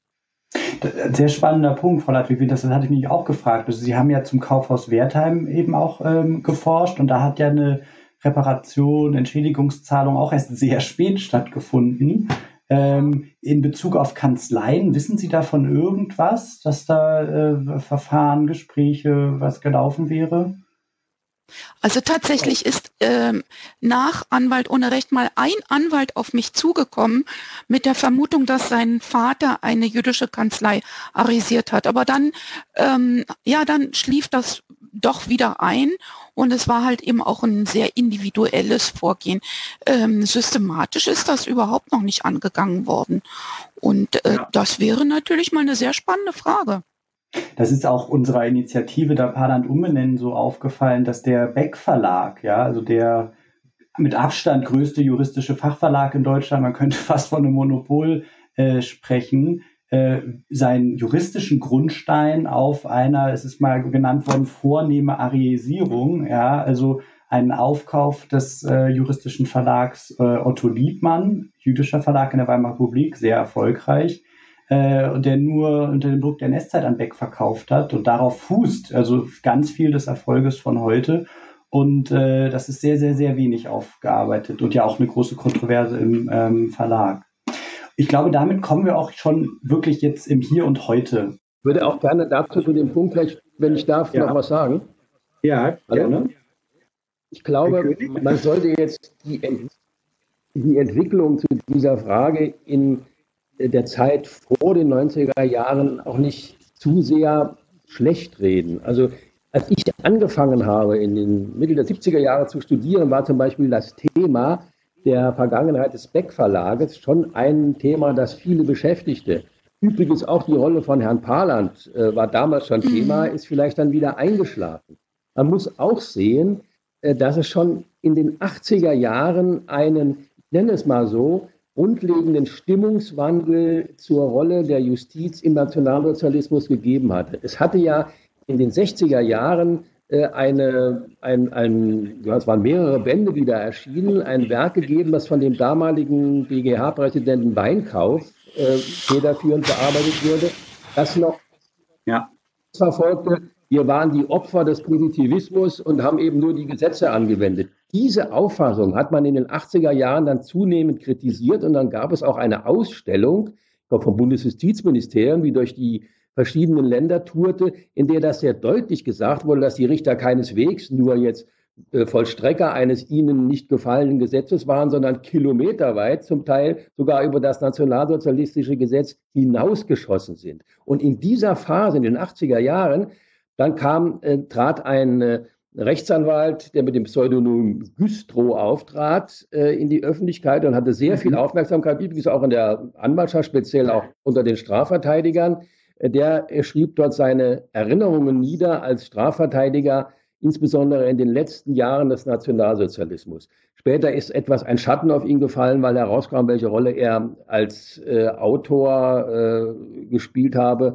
Sehr spannender Punkt, Frau Ludwig, das hatte ich mich auch gefragt. Also Sie haben ja zum Kaufhaus Wertheim eben auch geforscht und da hat ja eine Reparation, Entschädigungszahlung auch erst sehr spät stattgefunden. In Bezug auf Kanzleien, wissen Sie davon irgendwas, dass da Verfahren, Gespräche, was gelaufen wäre? Also tatsächlich ist nach Anwalt ohne Recht mal ein Anwalt auf mich zugekommen mit der Vermutung, dass sein Vater eine jüdische Kanzlei arisiert hat. Aber dann schlief das doch wieder ein und es war halt eben auch ein sehr individuelles Vorgehen. Systematisch ist das überhaupt noch nicht angegangen worden. Und das wäre natürlich mal eine sehr spannende Frage. Das ist auch unserer Initiative der Paarland umbenennen so aufgefallen, dass der Beck Verlag, also der mit Abstand größte juristische Fachverlag in Deutschland, man könnte fast von einem Monopol sprechen, seinen juristischen Grundstein auf einer, es ist mal genannt worden, vornehme Ariisierung, also einen Aufkauf des juristischen Verlags Otto Liebmann, jüdischer Verlag in der Weimarer Republik, sehr erfolgreich, der nur unter dem Druck der NS-Zeit an Beck verkauft hat und darauf fußt, also ganz viel des Erfolges von heute. Und das ist sehr, sehr, sehr wenig aufgearbeitet und ja auch eine große Kontroverse im Verlag. Ich glaube, damit kommen wir auch schon wirklich jetzt im Hier und Heute. Ich würde auch gerne dazu zu dem Punkt, wenn ich darf, noch was sagen. Ja, gerne. Ich glaube, man sollte jetzt die Entwicklung zu dieser Frage in der Zeit vor den 90er Jahren auch nicht zu sehr schlecht reden. Also als ich angefangen habe, in den Mitte der 70er Jahre zu studieren, war zum Beispiel das Thema der Vergangenheit des Beck Verlages schon ein Thema, das viele beschäftigte. Übrigens auch die Rolle von Herrn Paland war damals schon Thema, ist vielleicht dann wieder eingeschlafen. Man muss auch sehen, dass es schon in den 80er Jahren einen, ich nenne es mal so, grundlegenden Stimmungswandel zur Rolle der Justiz im Nationalsozialismus gegeben hatte. Es hatte ja in den 60er Jahren es waren mehrere Bände, die da erschienen, ein Werk gegeben, das von dem damaligen BGH-Präsidenten Weinkauf federführend bearbeitet wurde, das noch verfolgte, wir waren die Opfer des Positivismus und haben eben nur die Gesetze angewendet. Diese Auffassung hat man in den 80er Jahren dann zunehmend kritisiert und dann gab es auch eine Ausstellung, ich glaube vom Bundesjustizministerium, die durch die verschiedenen Länder tourte, in der das sehr deutlich gesagt wurde, dass die Richter keineswegs nur jetzt Vollstrecker eines ihnen nicht gefallenen Gesetzes waren, sondern kilometerweit, zum Teil sogar über das nationalsozialistische Gesetz hinausgeschossen sind. Und in dieser Phase, in den 80er Jahren, dann trat ein Rechtsanwalt, der mit dem Pseudonym Güstrow auftrat, in die Öffentlichkeit und hatte sehr viel Aufmerksamkeit, übrigens auch in der Anwaltschaft, speziell auch unter den Strafverteidigern. Der schrieb dort seine Erinnerungen nieder als Strafverteidiger, insbesondere in den letzten Jahren des Nationalsozialismus. Später ist ein Schatten auf ihn gefallen, weil herauskam, welche Rolle er als Autor gespielt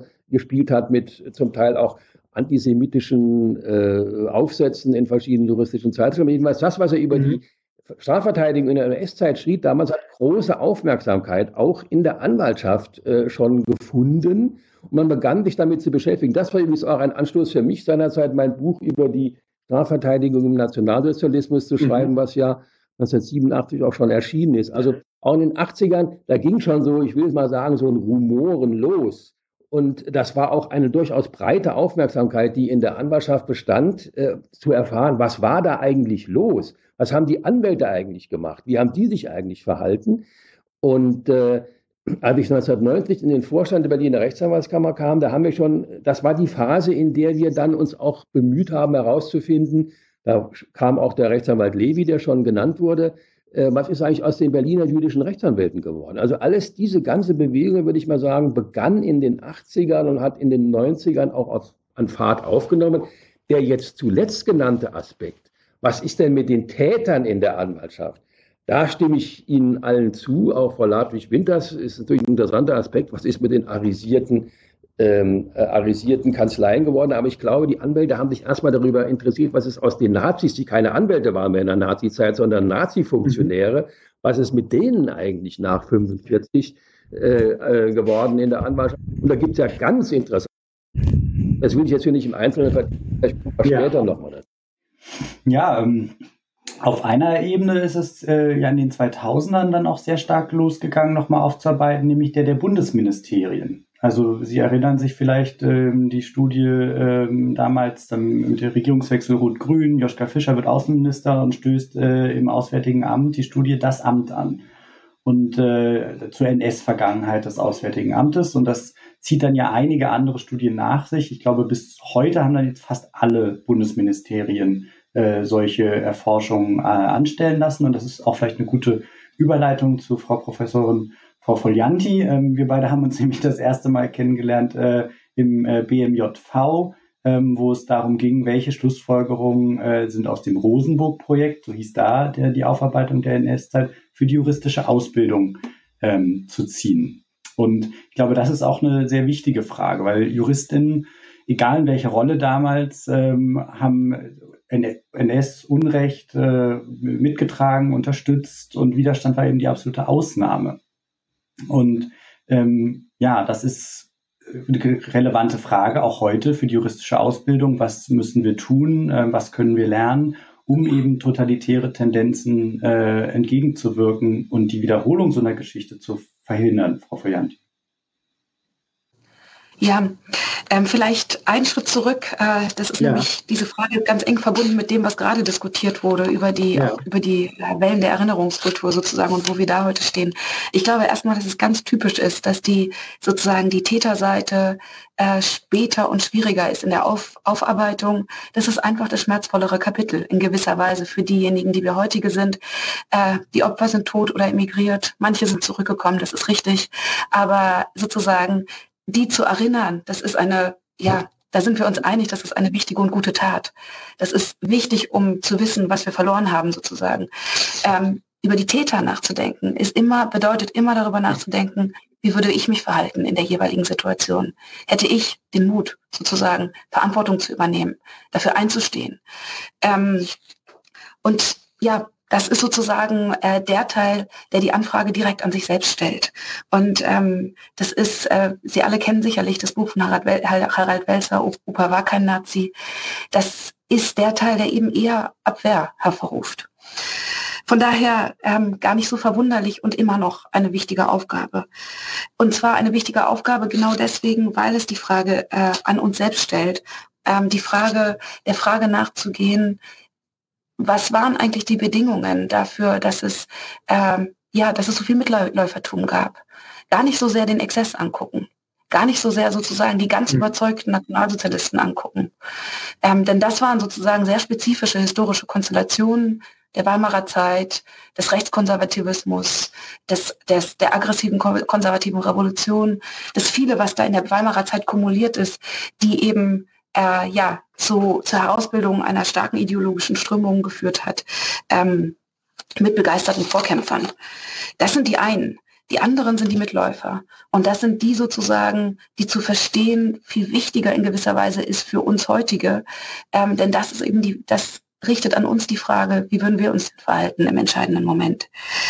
hat mit zum Teil auch antisemitischen Aufsätzen in verschiedenen juristischen Zeitschriften. Jedenfalls das, was er über die Strafverteidigung in der NS-Zeit schrieb, damals hat große Aufmerksamkeit auch in der Anwaltschaft schon gefunden. Und man begann sich damit zu beschäftigen. Das war übrigens auch ein Anstoß für mich seinerzeit, mein Buch über die Strafverteidigung im Nationalsozialismus zu schreiben, was ja 1987 auch schon erschienen ist. Also auch in den 80ern, da ging schon so, ich will es mal sagen, so ein Rumoren los. Und das war auch eine durchaus breite Aufmerksamkeit, die in der Anwaltschaft bestand, zu erfahren, was war da eigentlich los? Was haben die Anwälte eigentlich gemacht? Wie haben die sich eigentlich verhalten? Und als ich 1990 in den Vorstand der Berliner Rechtsanwaltskammer kam, das war die Phase, in der wir dann uns auch bemüht haben, herauszufinden, da kam auch der Rechtsanwalt Levy, der schon genannt wurde, was ist eigentlich aus den Berliner jüdischen Rechtsanwälten geworden? Also diese ganze Bewegung, würde ich mal sagen, begann in den 80ern und hat in den 90ern auch an Fahrt aufgenommen. Der jetzt zuletzt genannte Aspekt, was ist denn mit den Tätern in der Anwaltschaft? Da stimme ich Ihnen allen zu, auch Frau Ladwig-Winters ist natürlich ein interessanter Aspekt, was ist mit den arisierten Kanzleien geworden. Aber ich glaube, die Anwälte haben sich erstmal darüber interessiert, was ist aus den Nazis, die keine Anwälte waren mehr in der Nazizeit, sondern Nazi-Funktionäre, was ist mit denen eigentlich nach 1945 geworden in der Anwaltschaft. Und da gibt es ja ganz interessant. Das will ich jetzt hier nicht im Einzelnen vertiefen, vielleicht später nochmal. Ja, auf einer Ebene ist es ja in den 2000ern dann auch sehr stark losgegangen, nochmal aufzuarbeiten, nämlich der Bundesministerien. Also Sie erinnern sich vielleicht die Studie damals mit dem Regierungswechsel Rot-Grün, Joschka Fischer wird Außenminister und stößt im Auswärtigen Amt die Studie Das Amt an und zur NS-Vergangenheit des Auswärtigen Amtes. Und das zieht dann ja einige andere Studien nach sich. Ich glaube, bis heute haben dann jetzt fast alle Bundesministerien solche Erforschungen anstellen lassen. Und das ist auch vielleicht eine gute Überleitung zu Frau Professorin Frau Folianti. Wir beide haben uns nämlich das erste Mal kennengelernt im BMJV, wo es darum ging, welche Schlussfolgerungen sind aus dem Rosenburg-Projekt, so hieß da die Aufarbeitung der NS-Zeit, für die juristische Ausbildung zu ziehen. Und ich glaube, das ist auch eine sehr wichtige Frage, weil Juristinnen, egal in welcher Rolle damals, haben NS-Unrecht mitgetragen, unterstützt und Widerstand war eben die absolute Ausnahme. Und das ist eine relevante Frage auch heute für die juristische Ausbildung. Was müssen wir tun? Was können wir lernen, um eben totalitäre Tendenzen entgegenzuwirken und die Wiederholung so einer Geschichte zu verhindern, Frau Folianti? Ja, vielleicht einen Schritt zurück. Das ist nämlich diese Frage ganz eng verbunden mit dem, was gerade diskutiert wurde, über die Wellen der Erinnerungskultur sozusagen und wo wir da heute stehen. Ich glaube erstmal, dass es ganz typisch ist, dass die Täterseite später und schwieriger ist in der Aufarbeitung. Das ist einfach das schmerzvollere Kapitel in gewisser Weise für diejenigen, die wir heutige sind. Die Opfer sind tot oder emigriert. Manche sind zurückgekommen, das ist richtig. Aber sozusagen die zu erinnern, das ist da sind wir uns einig, das ist eine wichtige und gute Tat. Das ist wichtig, um zu wissen, was wir verloren haben, sozusagen. Über die Täter nachzudenken, bedeutet immer darüber nachzudenken, wie würde ich mich verhalten in der jeweiligen Situation? Hätte ich den Mut, sozusagen, Verantwortung zu übernehmen, dafür einzustehen? Und ja, das ist sozusagen der Teil, der die Anfrage direkt an sich selbst stellt. Und das ist, Sie alle kennen sicherlich das Buch von Harald Welzer, Opa war kein Nazi. Das ist der Teil, der eben eher Abwehr hervorruft. Von daher gar nicht so verwunderlich und immer noch eine wichtige Aufgabe. Und zwar eine wichtige Aufgabe genau deswegen, weil es die Frage an uns selbst stellt, der Frage nachzugehen, was waren eigentlich die Bedingungen dafür, dass es so viel Mitläufertum gab? Gar nicht so sehr den Exzess angucken, gar nicht so sehr sozusagen die ganz überzeugten Nationalsozialisten angucken. Denn das waren sozusagen sehr spezifische historische Konstellationen der Weimarer Zeit, des Rechtskonservativismus, der aggressiven konservativen Revolution, das viele, was da in der Weimarer Zeit kumuliert ist, die eben zur Herausbildung einer starken ideologischen Strömung geführt hat, mit begeisterten Vorkämpfern. Das sind die einen. Die anderen sind die Mitläufer. Und das sind die sozusagen, die zu verstehen viel wichtiger in gewisser Weise ist für uns heutige. Denn das ist eben das richtet an uns die Frage, wie würden wir uns verhalten im entscheidenden Moment.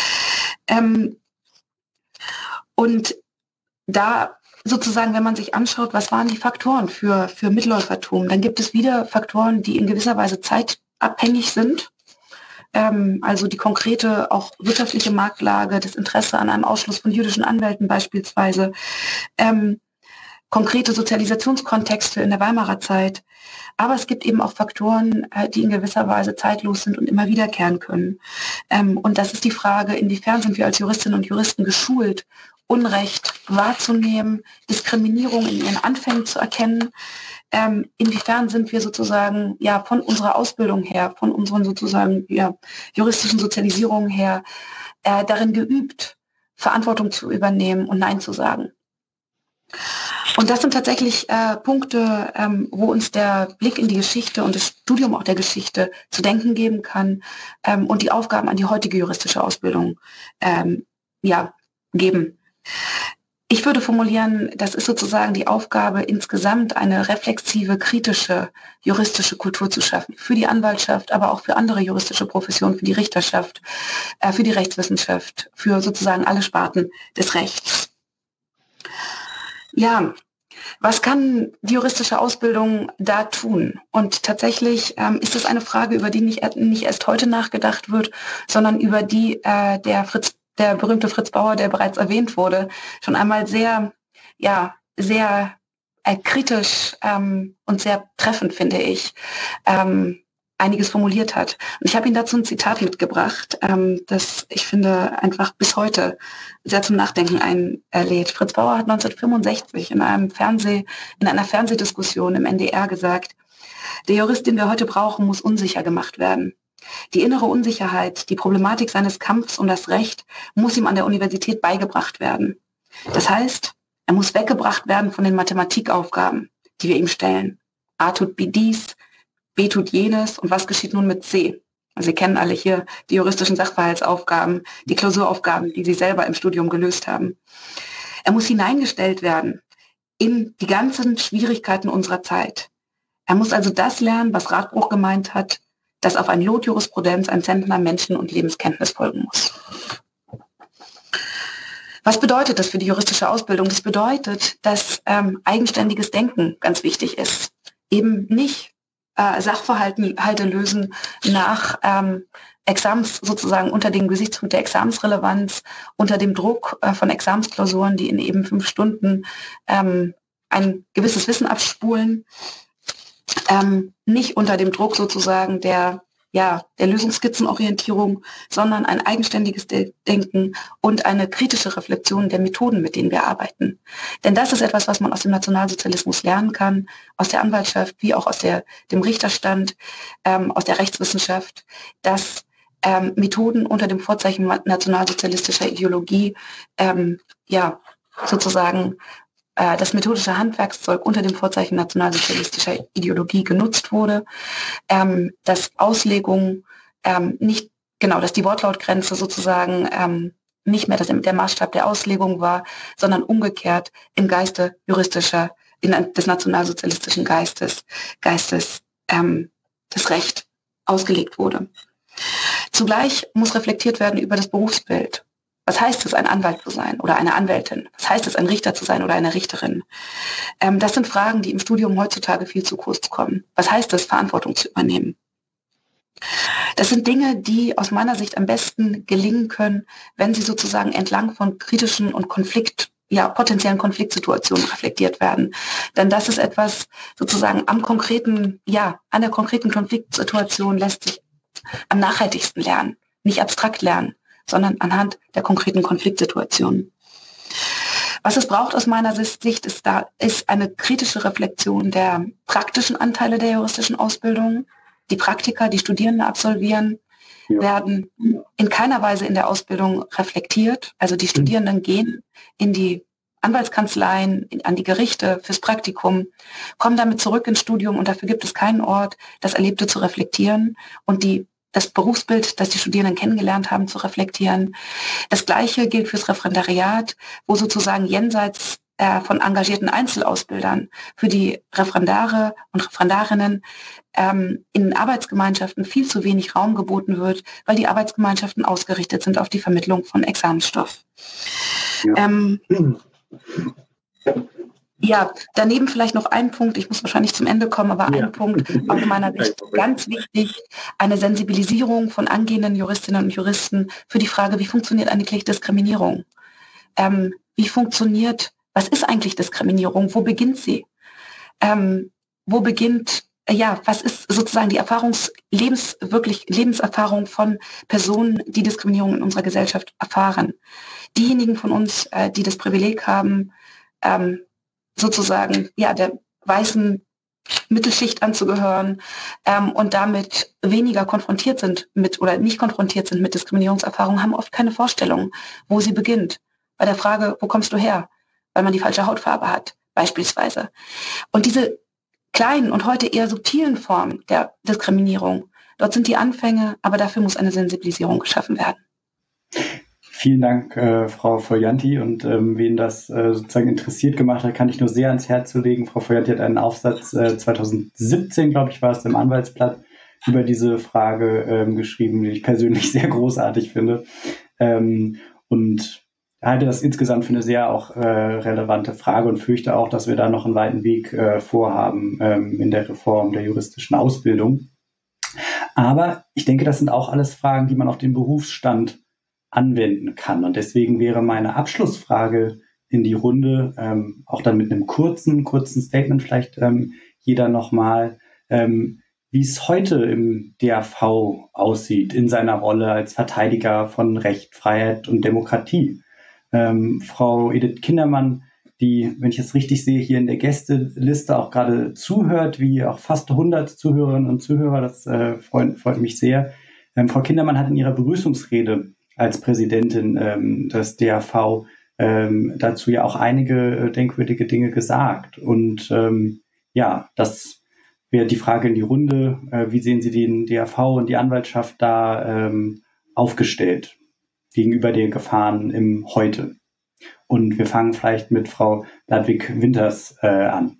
Und da sozusagen, wenn man sich anschaut, was waren die Faktoren für Mitläufertum, dann gibt es wieder Faktoren, die in gewisser Weise zeitabhängig sind. Also die konkrete, auch wirtschaftliche Marktlage, das Interesse an einem Ausschluss von jüdischen Anwälten beispielsweise, konkrete Sozialisationskontexte in der Weimarer Zeit. Aber es gibt eben auch Faktoren, die in gewisser Weise zeitlos sind und immer wiederkehren können. Und das ist die Frage, inwiefern sind wir als Juristinnen und Juristen geschult, Unrecht wahrzunehmen, Diskriminierung in ihren Anfängen zu erkennen. Inwiefern sind wir sozusagen von unserer Ausbildung her, von unseren sozusagen juristischen Sozialisierungen her darin geübt, Verantwortung zu übernehmen und Nein zu sagen. Und das sind tatsächlich Punkte, wo uns der Blick in die Geschichte und das Studium auch der Geschichte zu denken geben kann und die Aufgaben an die heutige juristische Ausbildung geben. Ich würde formulieren, das ist sozusagen die Aufgabe, insgesamt eine reflexive, kritische, juristische Kultur zu schaffen. Für die Anwaltschaft, aber auch für andere juristische Professionen, für die Richterschaft, für die Rechtswissenschaft, für sozusagen alle Sparten des Rechts. Ja, was kann die juristische Ausbildung da tun? Und tatsächlich ist es eine Frage, über die nicht erst heute nachgedacht wird, sondern über die der berühmte Fritz Bauer, der bereits erwähnt wurde, schon einmal sehr kritisch und sehr treffend, finde ich, einiges formuliert hat. Und ich habe Ihnen dazu ein Zitat mitgebracht, das ich finde einfach bis heute sehr zum Nachdenken einlädt. Fritz Bauer hat 1965 in einer Fernsehdiskussion im NDR gesagt, der Jurist, den wir heute brauchen, muss unsicher gemacht werden. Die innere Unsicherheit, die Problematik seines Kampfs um das Recht muss ihm an der Universität beigebracht werden. Das heißt, er muss weggebracht werden von den Mathematikaufgaben, die wir ihm stellen. A tut dies, B tut jenes und was geschieht nun mit C? Also Sie kennen alle hier die juristischen Sachverhaltsaufgaben, die Klausuraufgaben, die Sie selber im Studium gelöst haben. Er muss hineingestellt werden in die ganzen Schwierigkeiten unserer Zeit. Er muss also das lernen, was Radbruch gemeint hat, dass auf ein Lot Jurisprudenz ein Zentner Menschen- und Lebenskenntnis folgen muss. Was bedeutet das für die juristische Ausbildung? Das bedeutet, dass eigenständiges Denken ganz wichtig ist. Eben nicht Sachverhalte lösen nach Examens sozusagen unter dem Gesichtspunkt der Examensrelevanz, unter dem Druck von Examensklausuren, die in eben 5 Stunden ein gewisses Wissen abspulen, nicht unter dem Druck sozusagen der Lösungsskizzenorientierung, sondern ein eigenständiges Denken und eine kritische Reflexion der Methoden, mit denen wir arbeiten. Denn das ist etwas, was man aus dem Nationalsozialismus lernen kann, aus der Anwaltschaft, wie auch aus dem Richterstand, aus der Rechtswissenschaft, dass Methoden unter dem Vorzeichen nationalsozialistischer Ideologie sozusagen das methodische Handwerkszeug unter dem Vorzeichen nationalsozialistischer Ideologie genutzt wurde, dass Auslegung dass die Wortlautgrenze sozusagen nicht mehr der Maßstab der Auslegung war, sondern umgekehrt im Geiste des nationalsozialistischen Geistes das Recht ausgelegt wurde. Zugleich muss reflektiert werden über das Berufsbild. Was heißt es, ein Anwalt zu sein oder eine Anwältin? Was heißt es, ein Richter zu sein oder eine Richterin? Das sind Fragen, die im Studium heutzutage viel zu kurz kommen. Was heißt es, Verantwortung zu übernehmen? Das sind Dinge, die aus meiner Sicht am besten gelingen können, wenn sie sozusagen entlang von kritischen und potenziellen Konfliktsituationen reflektiert werden. Denn das ist etwas sozusagen an der konkreten Konfliktsituation lässt sich am nachhaltigsten lernen, nicht abstrakt lernen, sondern anhand der konkreten Konfliktsituationen. Was es braucht aus meiner Sicht ist eine kritische Reflexion der praktischen Anteile der juristischen Ausbildung. Die Praktika, die Studierende absolvieren, werden in keiner Weise in der Ausbildung reflektiert. Also die Studierenden gehen in die Anwaltskanzleien, an die Gerichte fürs Praktikum, kommen damit zurück ins Studium und dafür gibt es keinen Ort, das Erlebte zu reflektieren und das Berufsbild, das die Studierenden kennengelernt haben, zu reflektieren. Das Gleiche gilt fürs Referendariat, wo sozusagen jenseits von engagierten Einzelausbildern für die Referendare und Referendarinnen in Arbeitsgemeinschaften viel zu wenig Raum geboten wird, weil die Arbeitsgemeinschaften ausgerichtet sind auf die Vermittlung von Examensstoff. Daneben vielleicht noch ein Punkt, ich muss wahrscheinlich zum Ende kommen, aber ein Punkt aus meiner Sicht ganz wichtig, eine Sensibilisierung von angehenden Juristinnen und Juristen für die Frage, wie funktioniert eigentlich Diskriminierung? Was ist eigentlich Diskriminierung? Wo beginnt sie? Was ist sozusagen die Lebenserfahrung von Personen, die Diskriminierung in unserer Gesellschaft erfahren? Diejenigen von uns, die das Privileg haben, der weißen Mittelschicht anzugehören und damit weniger konfrontiert sind mit Diskriminierungserfahrungen, haben oft keine Vorstellung, wo sie beginnt. Bei der Frage, wo kommst du her? Weil man die falsche Hautfarbe hat, beispielsweise. Und diese kleinen und heute eher subtilen Formen der Diskriminierung, dort sind die Anfänge, aber dafür muss eine Sensibilisierung geschaffen werden. Vielen Dank, Frau Foglianti. Und wen das sozusagen interessiert gemacht hat, kann ich nur sehr ans Herz legen. Frau Foglianti hat einen Aufsatz 2017, glaube ich, war es, im Anwaltsblatt über diese Frage geschrieben, die ich persönlich sehr großartig finde. Und halte das insgesamt für eine sehr auch relevante Frage und fürchte auch, dass wir da noch einen weiten Weg vorhaben in der Reform der juristischen Ausbildung. Aber ich denke, das sind auch alles Fragen, die man auf den Berufsstand anwenden kann. Und deswegen wäre meine Abschlussfrage in die Runde, auch dann mit einem kurzen Statement vielleicht jeder nochmal, wie es heute im DAV aussieht in seiner Rolle als Verteidiger von Recht, Freiheit und Demokratie. Frau Edith Kindermann, die, wenn ich es richtig sehe, hier in der Gästeliste auch gerade zuhört, wie auch fast 100 Zuhörerinnen und Zuhörer, das freut mich sehr. Frau Kindermann hat in ihrer Begrüßungsrede als Präsidentin des DAV dazu ja auch einige denkwürdige Dinge gesagt. Und das wäre die Frage in die Runde. Wie sehen Sie den DAV und die Anwaltschaft da aufgestellt gegenüber den Gefahren im Heute? Und wir fangen vielleicht mit Frau Ladwig-Winters an.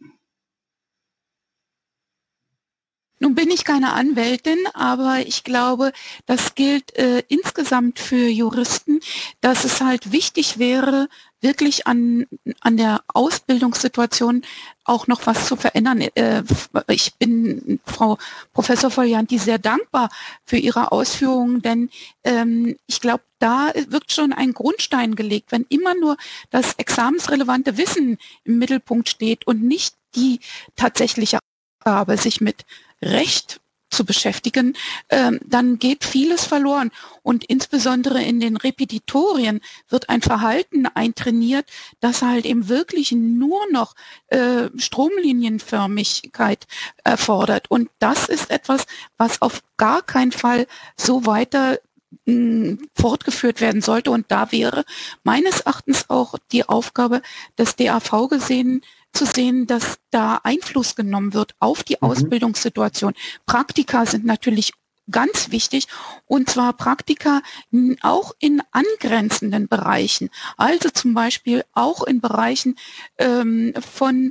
Nun bin ich keine Anwältin, aber ich glaube, das gilt insgesamt für Juristen, dass es halt wichtig wäre, wirklich an der Ausbildungssituation auch noch was zu verändern. Ich bin Frau Professor Folianti sehr dankbar für Ihre Ausführungen, denn ich glaube, da wird schon ein Grundstein gelegt, wenn immer nur das examensrelevante Wissen im Mittelpunkt steht und nicht die tatsächliche Aufgabe, sich mit Recht zu beschäftigen, dann geht vieles verloren. Und insbesondere in den Repetitorien wird ein Verhalten eintrainiert, das halt eben wirklich nur noch Stromlinienförmigkeit erfordert. Und das ist etwas, was auf gar keinen Fall so weiter fortgeführt werden sollte. Und da wäre meines Erachtens auch die Aufgabe des DAV zu sehen, dass da Einfluss genommen wird auf die Ausbildungssituation. Praktika sind natürlich ganz wichtig, und zwar Praktika auch in angrenzenden Bereichen, also zum Beispiel auch in Bereichen von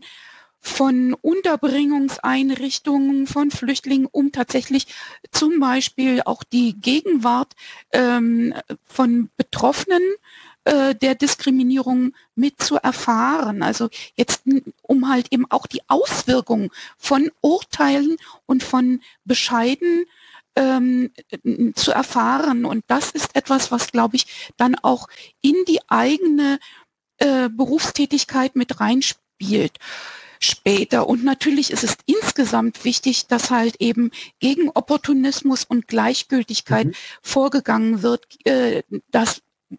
Unterbringungseinrichtungen von Flüchtlingen, um tatsächlich zum Beispiel auch die Gegenwart von Betroffenen der Diskriminierung mit zu erfahren. Also jetzt, um halt eben auch die Auswirkungen von Urteilen und von Bescheiden zu erfahren. Und das ist etwas, was, glaube ich, dann auch in die eigene Berufstätigkeit mit reinspielt später. Und natürlich ist es insgesamt wichtig, dass halt eben gegen Opportunismus und Gleichgültigkeit vorgegangen wird. Das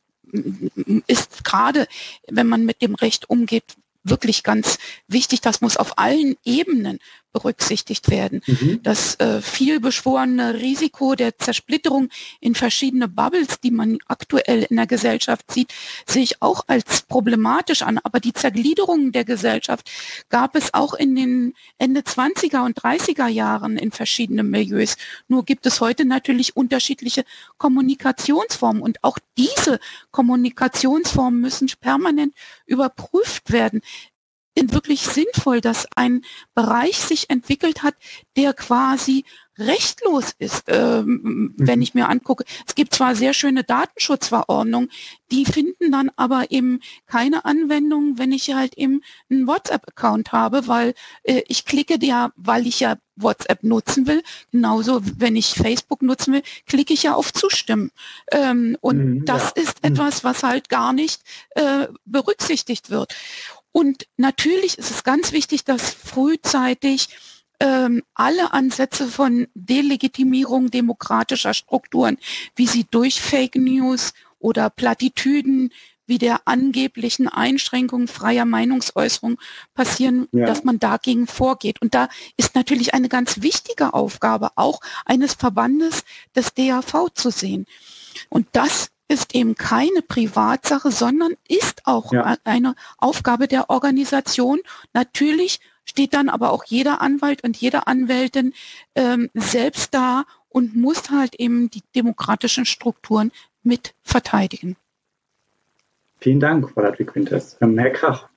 ist gerade, wenn man mit dem Recht umgeht, wirklich ganz wichtig. Das muss auf allen Ebenen berücksichtigt werden. Das vielbeschworene Risiko der Zersplitterung in verschiedene Bubbles, die man aktuell in der Gesellschaft sieht, sehe ich auch als problematisch an. Aber die Zergliederung der Gesellschaft gab es auch in den Ende 20er und 30er Jahren in verschiedenen Milieus. Nur gibt es heute natürlich unterschiedliche Kommunikationsformen. Und auch diese Kommunikationsformen müssen permanent überprüft werden. Wirklich sinnvoll, dass ein Bereich sich entwickelt hat, der quasi rechtlos ist, wenn ich mir angucke. Es gibt zwar sehr schöne Datenschutzverordnungen, die finden dann aber eben keine Anwendung, wenn ich halt eben einen WhatsApp-Account habe, weil ich klicke ja, weil ich ja WhatsApp nutzen will. Genauso, wenn ich Facebook nutzen will, klicke ich ja auf Zustimmen. Und das ist etwas, was halt gar nicht berücksichtigt wird. Und natürlich ist es ganz wichtig, dass frühzeitig alle Ansätze von Delegitimierung demokratischer Strukturen, wie sie durch Fake News oder Plattitüden wie der angeblichen Einschränkung freier Meinungsäußerung passieren, dass man dagegen vorgeht. Und da ist natürlich eine ganz wichtige Aufgabe auch eines Verbandes des DAV zu sehen. Und das ist eben keine Privatsache, sondern ist auch eine Aufgabe der Organisation. Natürlich steht dann aber auch jeder Anwalt und jede Anwältin selbst da und muss halt eben die demokratischen Strukturen mit verteidigen. Vielen Dank, Frau Ladwig-Quintes. Herr Krach.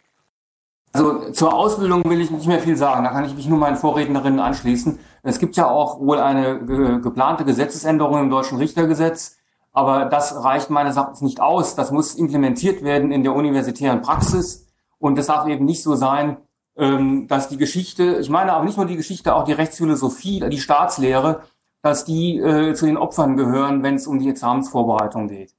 Also zur Ausbildung will ich nicht mehr viel sagen. Da kann ich mich nur meinen Vorrednerinnen anschließen. Es gibt ja auch wohl eine geplante Gesetzesänderung im Deutschen Richtergesetz. Aber das reicht meines Erachtens nicht aus. Das muss implementiert werden in der universitären Praxis. Und es darf eben nicht so sein, dass die Geschichte, ich meine aber nicht nur die Geschichte, auch die Rechtsphilosophie, die Staatslehre, dass die zu den Opfern gehören, wenn es um die Examensvorbereitung geht.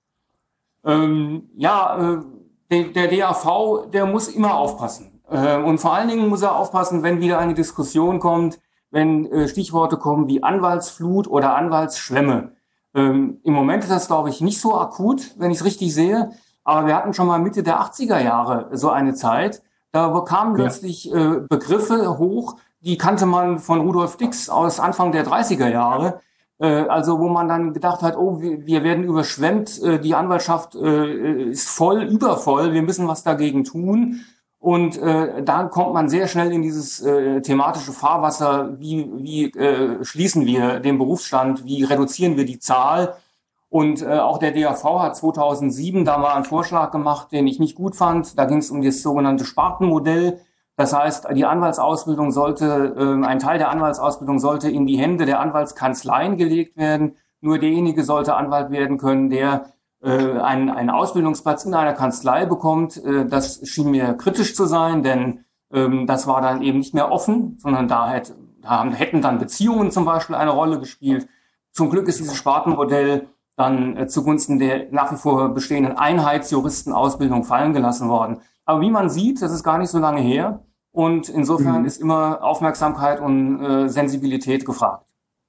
Der DAV, der muss immer aufpassen. Und vor allen Dingen muss er aufpassen, wenn wieder eine Diskussion kommt, wenn Stichworte kommen wie Anwaltsflut oder Anwaltsschwemme. Im Moment ist das, glaube ich, nicht so akut, wenn ich es richtig sehe. Aber wir hatten schon mal Mitte der 80er Jahre so eine Zeit. Da kamen plötzlich Begriffe hoch, die kannte man von Rudolf Dix aus Anfang der 30er Jahre. Also wo man dann gedacht hat, oh, wir werden überschwemmt, die Anwaltschaft ist voll, übervoll, wir müssen was dagegen tun. Und da kommt man sehr schnell in dieses thematische Fahrwasser, wie schließen wir den Berufsstand, wie reduzieren wir die Zahl. Und auch der DAV hat 2007 da mal einen Vorschlag gemacht, den ich nicht gut fand. Da ging es um das sogenannte Spartenmodell. Das heißt, die Anwaltsausbildung ein Teil der Anwaltsausbildung sollte in die Hände der Anwaltskanzleien gelegt werden. Nur derjenige sollte Anwalt werden können, der einen Ausbildungsplatz in einer Kanzlei bekommt. Das schien mir kritisch zu sein, denn das war dann eben nicht mehr offen, sondern da hätten dann Beziehungen zum Beispiel eine Rolle gespielt. Zum Glück ist dieses Spartenmodell dann zugunsten der nach wie vor bestehenden Einheitsjuristenausbildung fallen gelassen worden. Aber wie man sieht, das ist gar nicht so lange her und insofern ist immer Aufmerksamkeit und Sensibilität gefragt.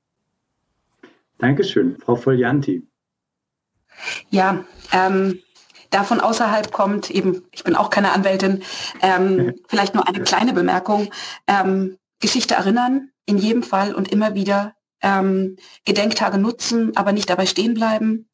Dankeschön. Frau Foglianti. Ja, da von außerhalb kommt eben, ich bin auch keine Anwältin, vielleicht nur eine kleine Bemerkung. Geschichte erinnern, in jedem Fall und immer wieder. Gedenktage nutzen, aber nicht dabei stehen bleiben.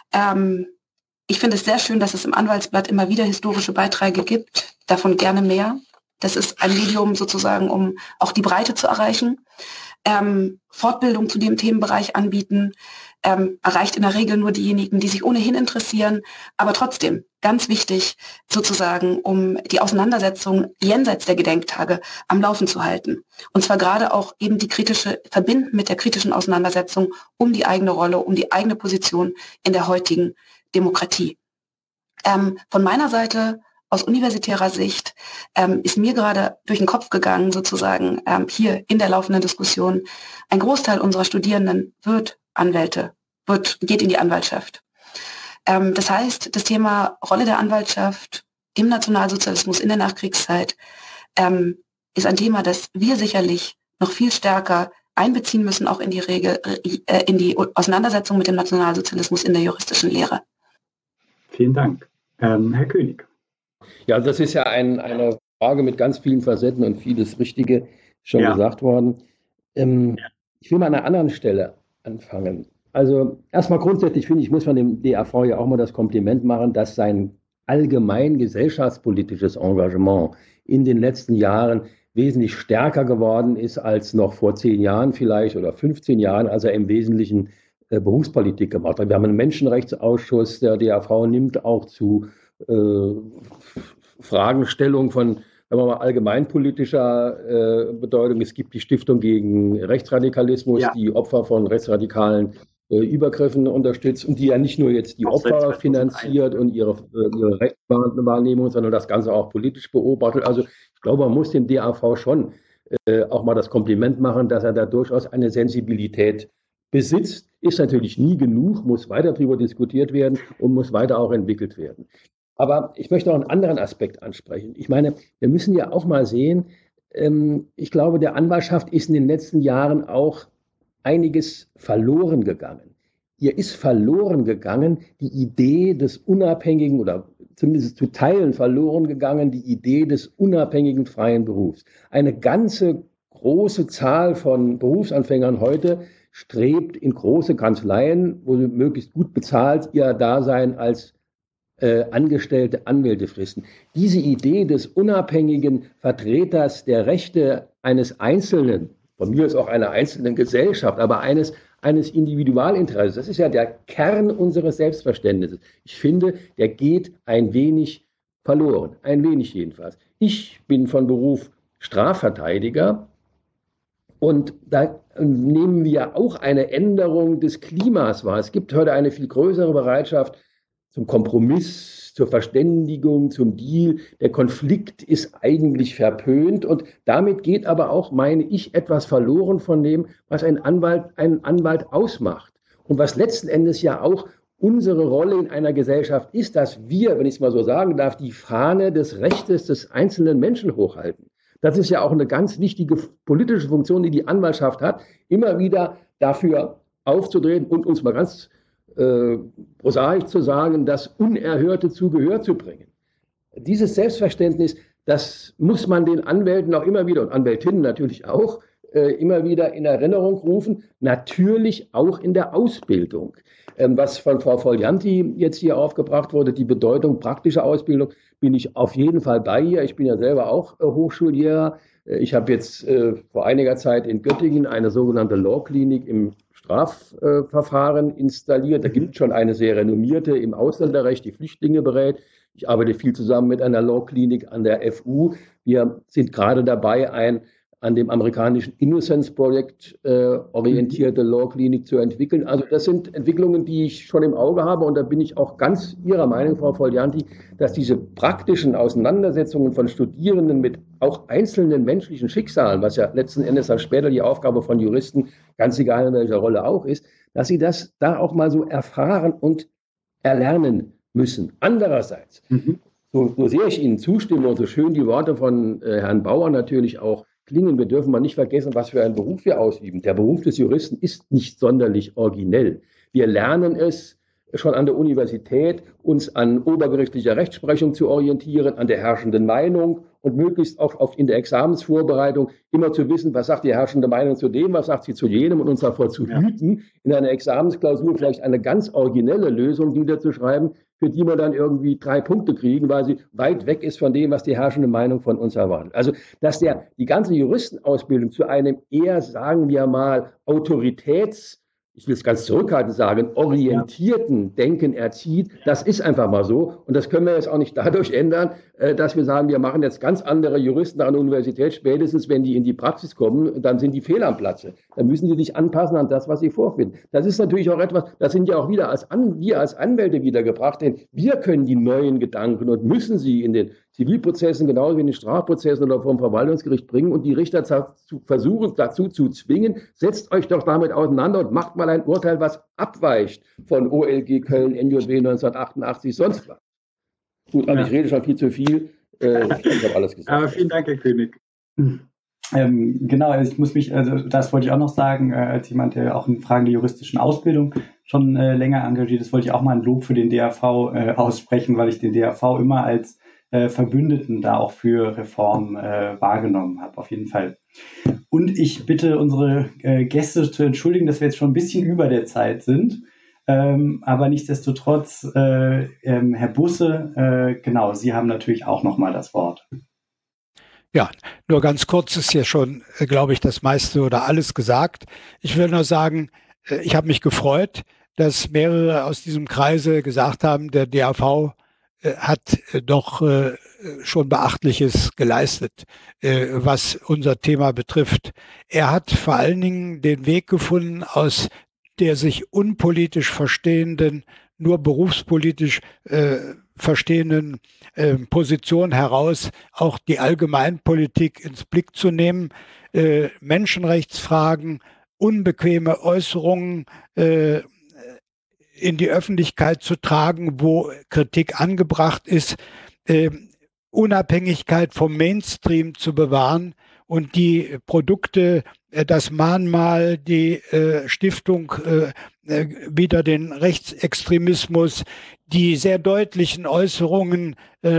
Ich finde es sehr schön, dass es im Anwaltsblatt immer wieder historische Beiträge gibt, davon gerne mehr. Das ist ein Medium sozusagen, um auch die Breite zu erreichen. Fortbildung zu dem Themenbereich anbieten, erreicht in der Regel nur diejenigen, die sich ohnehin interessieren, aber trotzdem ganz wichtig sozusagen, um die Auseinandersetzung jenseits der Gedenktage am Laufen zu halten. Und zwar gerade auch eben die kritische, verbinden mit der kritischen Auseinandersetzung um die eigene Rolle, um die eigene Position in der heutigen Demokratie. Von meiner Seite aus universitärer Sicht ist mir gerade durch den Kopf gegangen, sozusagen hier in der laufenden Diskussion, ein Großteil unserer Studierenden wird Anwälte, geht in die Anwaltschaft. Das heißt, das Thema Rolle der Anwaltschaft im Nationalsozialismus in der Nachkriegszeit ist ein Thema, das wir sicherlich noch viel stärker einbeziehen müssen, auch in die Auseinandersetzung mit dem Nationalsozialismus in der juristischen Lehre. Vielen Dank. Herr König. Ja, das ist ja eine Frage mit ganz vielen Facetten und vieles Richtige schon gesagt worden. Ich will mal an einer anderen Stelle anfangen. Also erstmal grundsätzlich finde ich, muss man dem DAV ja auch mal das Kompliment machen, dass sein allgemein gesellschaftspolitisches Engagement in den letzten Jahren wesentlich stärker geworden ist als noch vor 10 Jahren vielleicht oder 15 Jahren, als er im Wesentlichen Berufspolitik gemacht hat. Wir haben einen Menschenrechtsausschuss, der DAV nimmt auch zu Fragestellung von, sagen wir mal, allgemeinpolitischer Bedeutung. Es gibt die Stiftung gegen Rechtsradikalismus, die Opfer von rechtsradikalen Übergriffen unterstützt und die ja nicht nur jetzt die Opfer finanziert und ihre Rechtswahrnehmung, sondern das Ganze auch politisch beobachtet. Also ich glaube, man muss dem DAV schon auch mal das Kompliment machen, dass er da durchaus eine Sensibilität besitzt. Ist natürlich nie genug, muss weiter darüber diskutiert werden und muss weiter auch entwickelt werden. Aber ich möchte auch einen anderen Aspekt ansprechen. Ich meine, wir müssen ja auch mal sehen, ich glaube, der Anwaltschaft ist in den letzten Jahren auch einiges verloren gegangen. Ihr ist verloren gegangen die Idee des unabhängigen oder zumindest zu Teilen verloren gegangen die Idee des unabhängigen freien Berufs. Eine ganze große Zahl von Berufsanfängern heute strebt in große Kanzleien, wo sie möglichst gut bezahlt ihr Dasein als angestellte Anwälte fristen. Diese Idee des unabhängigen Vertreters der Rechte eines Einzelnen, von mir ist auch einer einzelnen Gesellschaft, aber eines Individualinteresses, das ist ja der Kern unseres Selbstverständnisses. Ich finde, der geht ein wenig verloren, ein wenig jedenfalls. Ich bin von Beruf Strafverteidiger und da nehmen wir auch eine Änderung des Klimas wahr. Es gibt heute eine viel größere Bereitschaft zum Kompromiss, zur Verständigung, zum Deal. Der Konflikt ist eigentlich verpönt und damit geht aber auch, meine ich, etwas verloren von dem, was einen Anwalt ausmacht. Und was letzten Endes ja auch unsere Rolle in einer Gesellschaft ist, dass wir, wenn ich es mal so sagen darf, die Fahne des Rechtes des einzelnen Menschen hochhalten. Das ist ja auch eine ganz wichtige politische Funktion, die die Anwaltschaft hat, immer wieder dafür aufzudrehen und uns mal ganz prosaisch zu sagen, das Unerhörte zu Gehör zu bringen. Dieses Selbstverständnis, das muss man den Anwälten auch immer wieder und Anwältinnen natürlich auch immer wieder in Erinnerung rufen, natürlich auch in der Ausbildung. Was von Frau Foglianti jetzt hier aufgebracht wurde, die Bedeutung praktischer Ausbildung, bin ich auf jeden Fall bei ihr. Ich bin ja selber auch Hochschullehrer. Ich habe jetzt vor einiger Zeit in Göttingen eine sogenannte Law-Klinik im Strafverfahren installiert. Da gibt es schon eine sehr renommierte im Ausländerrecht, die Flüchtlinge berät. Ich arbeite viel zusammen mit einer Law-Klinik an der FU. Wir sind gerade dabei, ein an dem amerikanischen Innocence Project orientierte Law Clinic zu entwickeln. Also das sind Entwicklungen, die ich schon im Auge habe, und da bin ich auch ganz Ihrer Meinung, Frau Foglianti, dass diese praktischen Auseinandersetzungen von Studierenden mit auch einzelnen menschlichen Schicksalen, was ja letzten Endes dann später die Aufgabe von Juristen, ganz egal in welcher Rolle auch ist, dass sie das da auch mal so erfahren und erlernen müssen. Andererseits, so sehr ich Ihnen zustimme und so schön die Worte von Herrn Bauer natürlich auch klingen, wir dürfen mal nicht vergessen, was für einen Beruf wir ausüben. Der Beruf des Juristen ist nicht sonderlich originell. Wir lernen es schon an der Universität, uns an obergerichtlicher Rechtsprechung zu orientieren, an der herrschenden Meinung und möglichst auch in der Examensvorbereitung immer zu wissen, was sagt die herrschende Meinung zu dem, was sagt sie zu jenem, und uns davor zu hüten, in einer Examensklausur vielleicht eine ganz originelle Lösung niederzuschreiben, für die wir dann irgendwie 3 Punkte kriegen, weil sie weit weg ist von dem, was die herrschende Meinung von uns erwartet. Also, dass die ganze Juristenausbildung zu einem eher, sagen wir mal, ich will es ganz zurückhaltend sagen, orientierten Denken erzieht, das ist einfach mal so. Und das können wir jetzt auch nicht dadurch ändern, dass wir sagen, wir machen jetzt ganz andere Juristen an der Universität, spätestens wenn die in die Praxis kommen, dann sind die fehl am Platze. Dann müssen die sich anpassen an das, was sie vorfinden. Das ist natürlich auch etwas, das sind ja auch wieder wir als Anwälte wiedergebracht, denn wir können die neuen Gedanken und müssen sie in den Zivilprozessen genauso wie in den Strafprozessen oder vom Verwaltungsgericht bringen und die Richter versuchen dazu zu zwingen, setzt euch doch damit auseinander und macht mal ein Urteil, was abweicht von OLG Köln, NJW 1988, sonst was. Gut, aber ich rede schon viel zu viel. Ich habe alles gesagt. Aber vielen Dank, Herr König. Genau, ich muss mich, also das wollte ich auch noch sagen, als jemand, der auch in Fragen der juristischen Ausbildung schon länger engagiert ist, wollte ich auch mal ein Lob für den DAV aussprechen, weil ich den DAV immer als Verbündeten da auch für Reform wahrgenommen habe, auf jeden Fall. Und ich bitte unsere Gäste zu entschuldigen, dass wir jetzt schon ein bisschen über der Zeit sind. Aber nichtsdestotrotz, Herr Busse, genau, Sie haben natürlich auch nochmal das Wort. Ja, nur ganz kurz ist ja schon, glaube ich, das meiste oder alles gesagt. Ich will nur sagen, ich habe mich gefreut, dass mehrere aus diesem Kreise gesagt haben, der DAV hat doch schon Beachtliches geleistet, was unser Thema betrifft. Er hat vor allen Dingen den Weg gefunden, aus der sich unpolitisch verstehenden, nur berufspolitisch verstehenden Position heraus auch die Allgemeinpolitik ins Blick zu nehmen, Menschenrechtsfragen, unbequeme Äußerungen in die Öffentlichkeit zu tragen, wo Kritik angebracht ist, Unabhängigkeit vom Mainstream zu bewahren und die Produkte, das Mahnmal, die Stiftung wider den Rechtsextremismus, die sehr deutlichen Äußerungen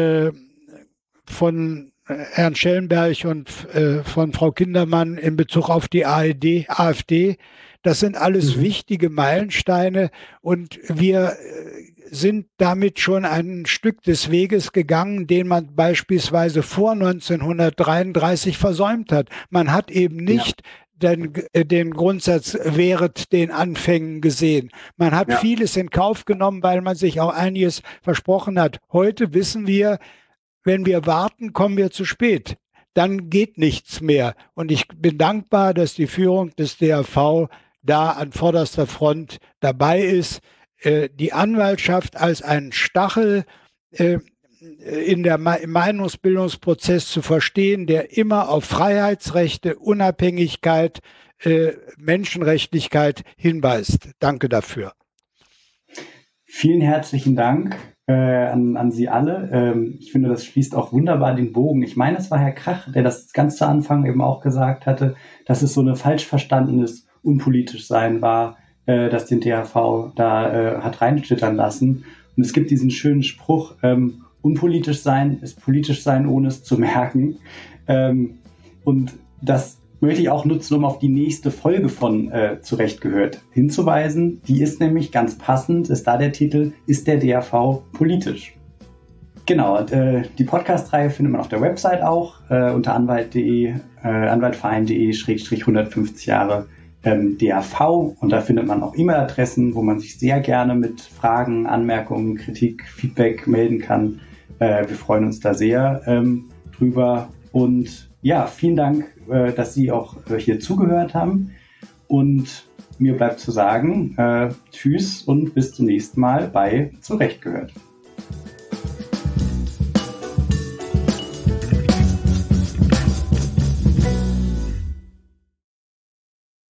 von Herrn Schellenberg und von Frau Kindermann in Bezug auf die AfD, das sind alles wichtige Meilensteine und wir sind damit schon ein Stück des Weges gegangen, den man beispielsweise vor 1933 versäumt hat. Man hat eben nicht den Grundsatz wehret den Anfängen gesehen. Man hat vieles in Kauf genommen, weil man sich auch einiges versprochen hat. Heute wissen wir, wenn wir warten, kommen wir zu spät. Dann geht nichts mehr. Und ich bin dankbar, dass die Führung des DAV da an vorderster Front dabei ist, die Anwaltschaft als einen Stachel im Meinungsbildungsprozess zu verstehen, der immer auf Freiheitsrechte, Unabhängigkeit, Menschenrechtlichkeit hinweist. Danke dafür. Vielen herzlichen Dank an Sie alle. Ich finde, das schließt auch wunderbar den Bogen. Ich meine, es war Herr Krach, der das ganz zu Anfang eben auch gesagt hatte, dass es so eine falsch verstandenes unpolitisch sein war, das den DAV da hat reinschlittern lassen. Und es gibt diesen schönen Spruch, unpolitisch sein ist politisch sein, ohne es zu merken. Und das möchte ich auch nutzen, um auf die nächste Folge von Zurecht gehört hinzuweisen. Die ist nämlich ganz passend, ist da der Titel, ist der DAV politisch? Genau, die Podcast-Reihe findet man auf der Website auch, unter anwaltverein.de, anwaltverein.de/150 Jahre DAV, und da findet man auch E-Mail-Adressen, wo man sich sehr gerne mit Fragen, Anmerkungen, Kritik, Feedback melden kann. Wir freuen uns da sehr drüber, und ja, vielen Dank, dass Sie auch hier zugehört haben. Und mir bleibt zu sagen, tschüss und bis zum nächsten Mal bei Zurecht gehört.